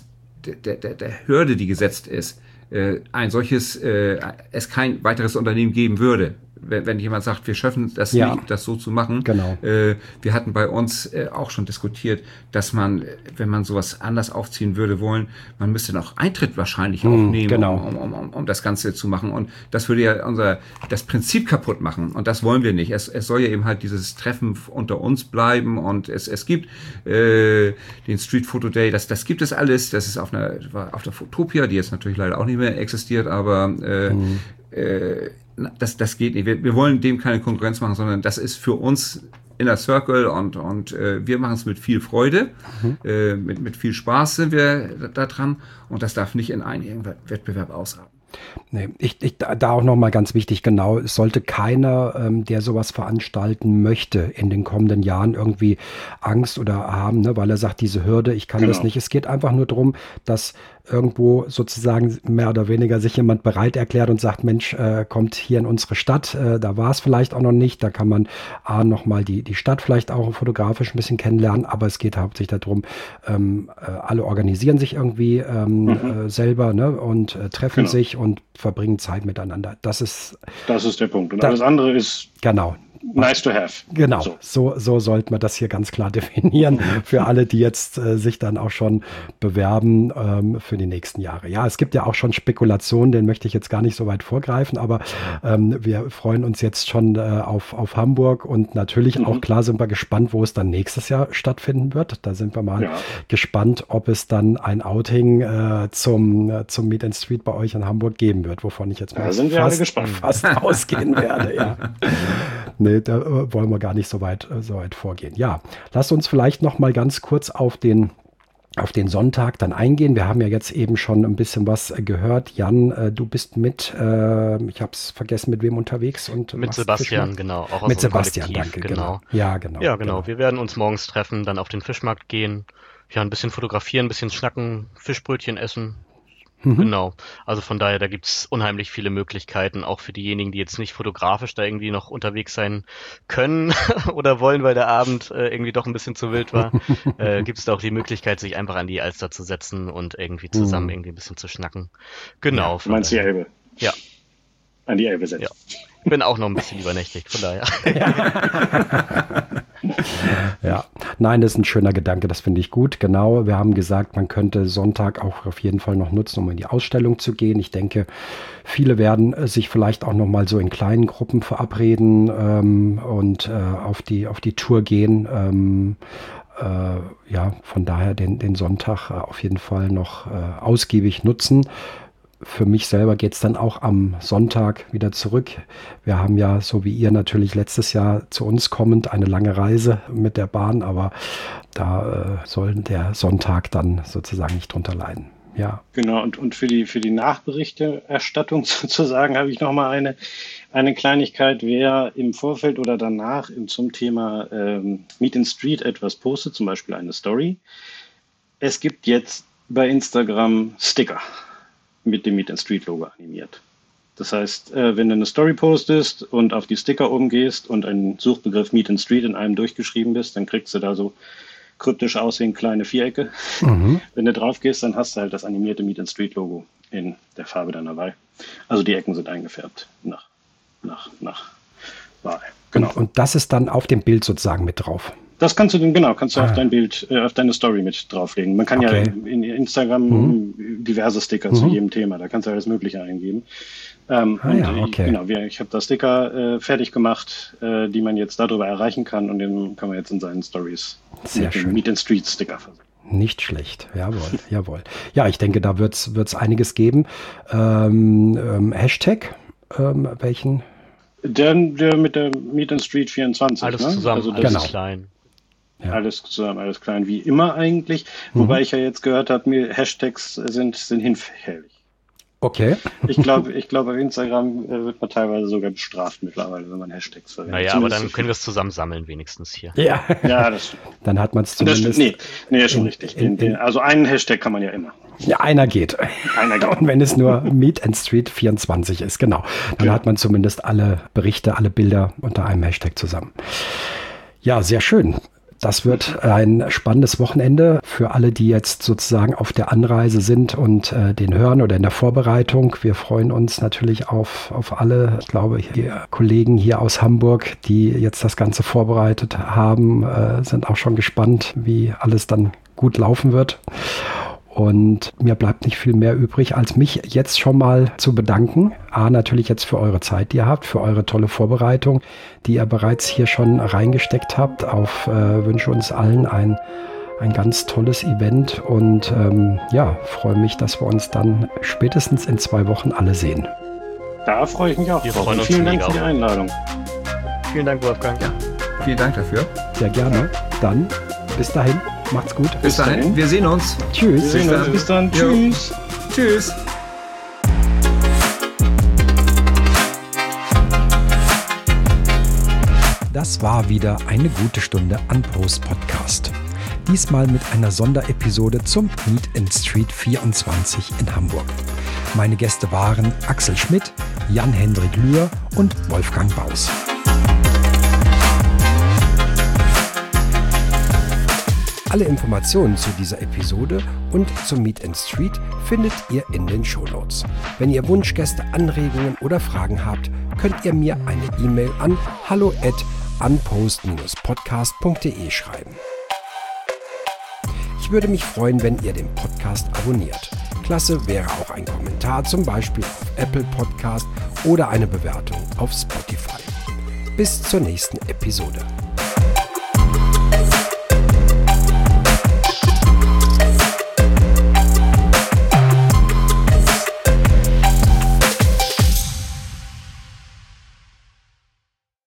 Hürde, die gesetzt ist, ein solches, es kein weiteres Unternehmen geben würde. Wenn jemand sagt, wir schaffen das nicht, das so zu machen. Genau. Wir hatten bei uns auch schon diskutiert, dass man, wenn man sowas anders aufziehen würde wollen, man müsste noch Eintritt wahrscheinlich aufnehmen, genau. um das Ganze zu machen. Und das würde ja das Prinzip kaputt machen. Und das wollen wir nicht. Es soll ja eben halt dieses Treffen unter uns bleiben. Und es gibt den Street Photo Day, das gibt es alles. Das ist auf der Fotopia, die jetzt natürlich leider auch nicht mehr existiert, aber das geht nicht. Wir wollen dem keine Konkurrenz machen, sondern das ist für uns Inner Circle und wir machen es mit viel Freude, mit viel Spaß sind wir da dran und das darf nicht in einen Wettbewerb ausarten. Nee, da auch nochmal ganz wichtig, genau, es sollte keiner, der sowas veranstalten möchte, in den kommenden Jahren irgendwie Angst oder haben, ne, weil er sagt, diese Hürde, ich kann das nicht. Es geht einfach nur darum, dass irgendwo sozusagen mehr oder weniger sich jemand bereit erklärt und sagt, Mensch, kommt hier in unsere Stadt, da war es vielleicht auch noch nicht, da kann man nochmal die Stadt vielleicht auch fotografisch ein bisschen kennenlernen, aber es geht hauptsächlich darum, alle organisieren sich irgendwie selber, ne, und treffen sich und verbringen Zeit miteinander. Das ist der Punkt. Und alles andere ist nice to have. Genau, so sollte man das hier ganz klar definieren für alle, die jetzt sich dann auch schon bewerben für die nächsten Jahre. Ja, es gibt ja auch schon Spekulationen, den möchte ich jetzt gar nicht so weit vorgreifen, aber wir freuen uns jetzt schon auf Hamburg und natürlich auch klar sind wir gespannt, wo es dann nächstes Jahr stattfinden wird. Da sind wir mal gespannt, ob es dann ein Outing zum Meet and Street bei euch in Hamburg geben wird, wovon ich jetzt mal fast ausgehen werde. Ja. Nee, da wollen wir gar nicht so weit vorgehen. Ja, lasst uns vielleicht noch mal ganz kurz auf den Sonntag dann eingehen. Wir haben ja jetzt eben schon ein bisschen was gehört. Jan, du bist ich habe es vergessen, mit wem unterwegs? Und mit Sebastian, genau. Auch mit Sebastian, danke. Genau. Ja, genau. Ja, genau. Wir werden uns morgens treffen, dann auf den Fischmarkt gehen, ja, ein bisschen fotografieren, ein bisschen schnacken, Fischbrötchen essen. Genau. Also von daher, da gibt's unheimlich viele Möglichkeiten, auch für diejenigen, die jetzt nicht fotografisch da irgendwie noch unterwegs sein können oder wollen, weil der Abend irgendwie doch ein bisschen zu wild war. Gibt's da auch die Möglichkeit, sich einfach an die Alster zu setzen und irgendwie zusammen irgendwie ein bisschen zu schnacken. Genau. Ja, du meinst die Elbe? Ja. An die Elbe setzen. Ja. Ich bin auch noch ein bisschen übernächtigt, von daher. Ja, nein, das ist ein schöner Gedanke, das finde ich gut. Genau, wir haben gesagt, man könnte Sonntag auch auf jeden Fall noch nutzen, um in die Ausstellung zu gehen. Ich denke, viele werden sich vielleicht auch noch mal so in kleinen Gruppen verabreden und auf die Tour gehen. Ja, von daher den Sonntag auf jeden Fall noch ausgiebig nutzen. Für mich selber geht es dann auch am Sonntag wieder zurück. Wir haben ja, so wie ihr natürlich letztes Jahr zu uns kommend, eine lange Reise mit der Bahn, aber da soll der Sonntag dann sozusagen nicht drunter leiden. Ja. Genau, und für die Nachberichterstattung sozusagen habe ich nochmal eine Kleinigkeit. Wer im Vorfeld oder danach zum Thema Meet and Street etwas postet, zum Beispiel eine Story, es gibt jetzt bei Instagram Sticker mit dem Meet and Street Logo animiert. Das heißt, wenn du eine Story postest und auf die Sticker oben gehst und ein Suchbegriff Meet and Street in einem durchgeschrieben bist, dann kriegst du da so kryptisch aussehen kleine Vierecke. Wenn du drauf gehst, dann hast du halt das animierte Meet and Street Logo in der Farbe deiner Wahl. Also die Ecken sind eingefärbt nach Wahl. Genau. Und das ist dann auf dem Bild sozusagen mit drauf. Das kannst du auf dein Bild, auf deine Story mit drauflegen. Man kann ja in Instagram diverse Sticker zu jedem Thema, da kannst du alles Mögliche eingeben. Genau, ich habe da Sticker fertig gemacht, die man jetzt darüber erreichen kann und den kann man jetzt in seinen Stories mit dem Meet and Street Sticker verwenden. Nicht schlecht, jawohl. Ja, ich denke, da wird's einiges geben. Hashtag, welchen? Der mit der Meet and Street 24. Alles zusammen, also alles klein. Ja. Alles zusammen, alles klein, wie immer eigentlich. Wobei ich ja jetzt gehört habe, Hashtags sind hinfällig. Okay. Ich glaube, auf Instagram wird man teilweise sogar bestraft mittlerweile, wenn man Hashtags verwendet. Naja, aber dann können wir es zusammensammeln wenigstens hier. Ja, das stimmt. Dann hat man es zumindest. Nee, ist schon richtig. Also einen Hashtag kann man ja immer. Ja, einer geht. Und wenn es nur Meet and Street 24 ist, genau. Dann hat man zumindest alle Berichte, alle Bilder unter einem Hashtag zusammen. Ja, sehr schön. Das wird ein spannendes Wochenende für alle, die jetzt sozusagen auf der Anreise sind und den hören oder in der Vorbereitung. Wir freuen uns natürlich auf alle, ich glaube, die Kollegen hier aus Hamburg, die jetzt das Ganze vorbereitet haben, sind auch schon gespannt, wie alles dann gut laufen wird. Und mir bleibt nicht viel mehr übrig, als mich jetzt schon mal zu bedanken. Natürlich jetzt für eure Zeit, die ihr habt, für eure tolle Vorbereitung, die ihr bereits hier schon reingesteckt habt. Wünsche uns allen ein ganz tolles Event und freue mich, dass wir uns dann spätestens in 2 Wochen alle sehen. Da freue ich mich auch drauf. Vielen Dank für die Einladung. Vielen Dank, Wolfgang. Ja, vielen Dank dafür. Sehr gerne. Dann bis dahin. Macht's gut. Bis dahin. Wir sehen uns. Tschüss. Bis dann. Tschüss. Tschüss. Das war wieder eine gute Stunde an Post Podcast. Diesmal mit einer Sonderepisode zum Meet and Street 24 in Hamburg. Meine Gäste waren Axel Schmidt, Jan-Hendrik Lühr und Wolfgang Baus. Alle Informationen zu dieser Episode und zum Meet and Street findet ihr in den Shownotes. Wenn ihr Wunschgäste, Anregungen oder Fragen habt, könnt ihr mir eine E-Mail an hallo@unpost-podcast.de schreiben. Ich würde mich freuen, wenn ihr den Podcast abonniert. Klasse wäre auch ein Kommentar, zum Beispiel auf Apple Podcast oder eine Bewertung auf Spotify. Bis zur nächsten Episode.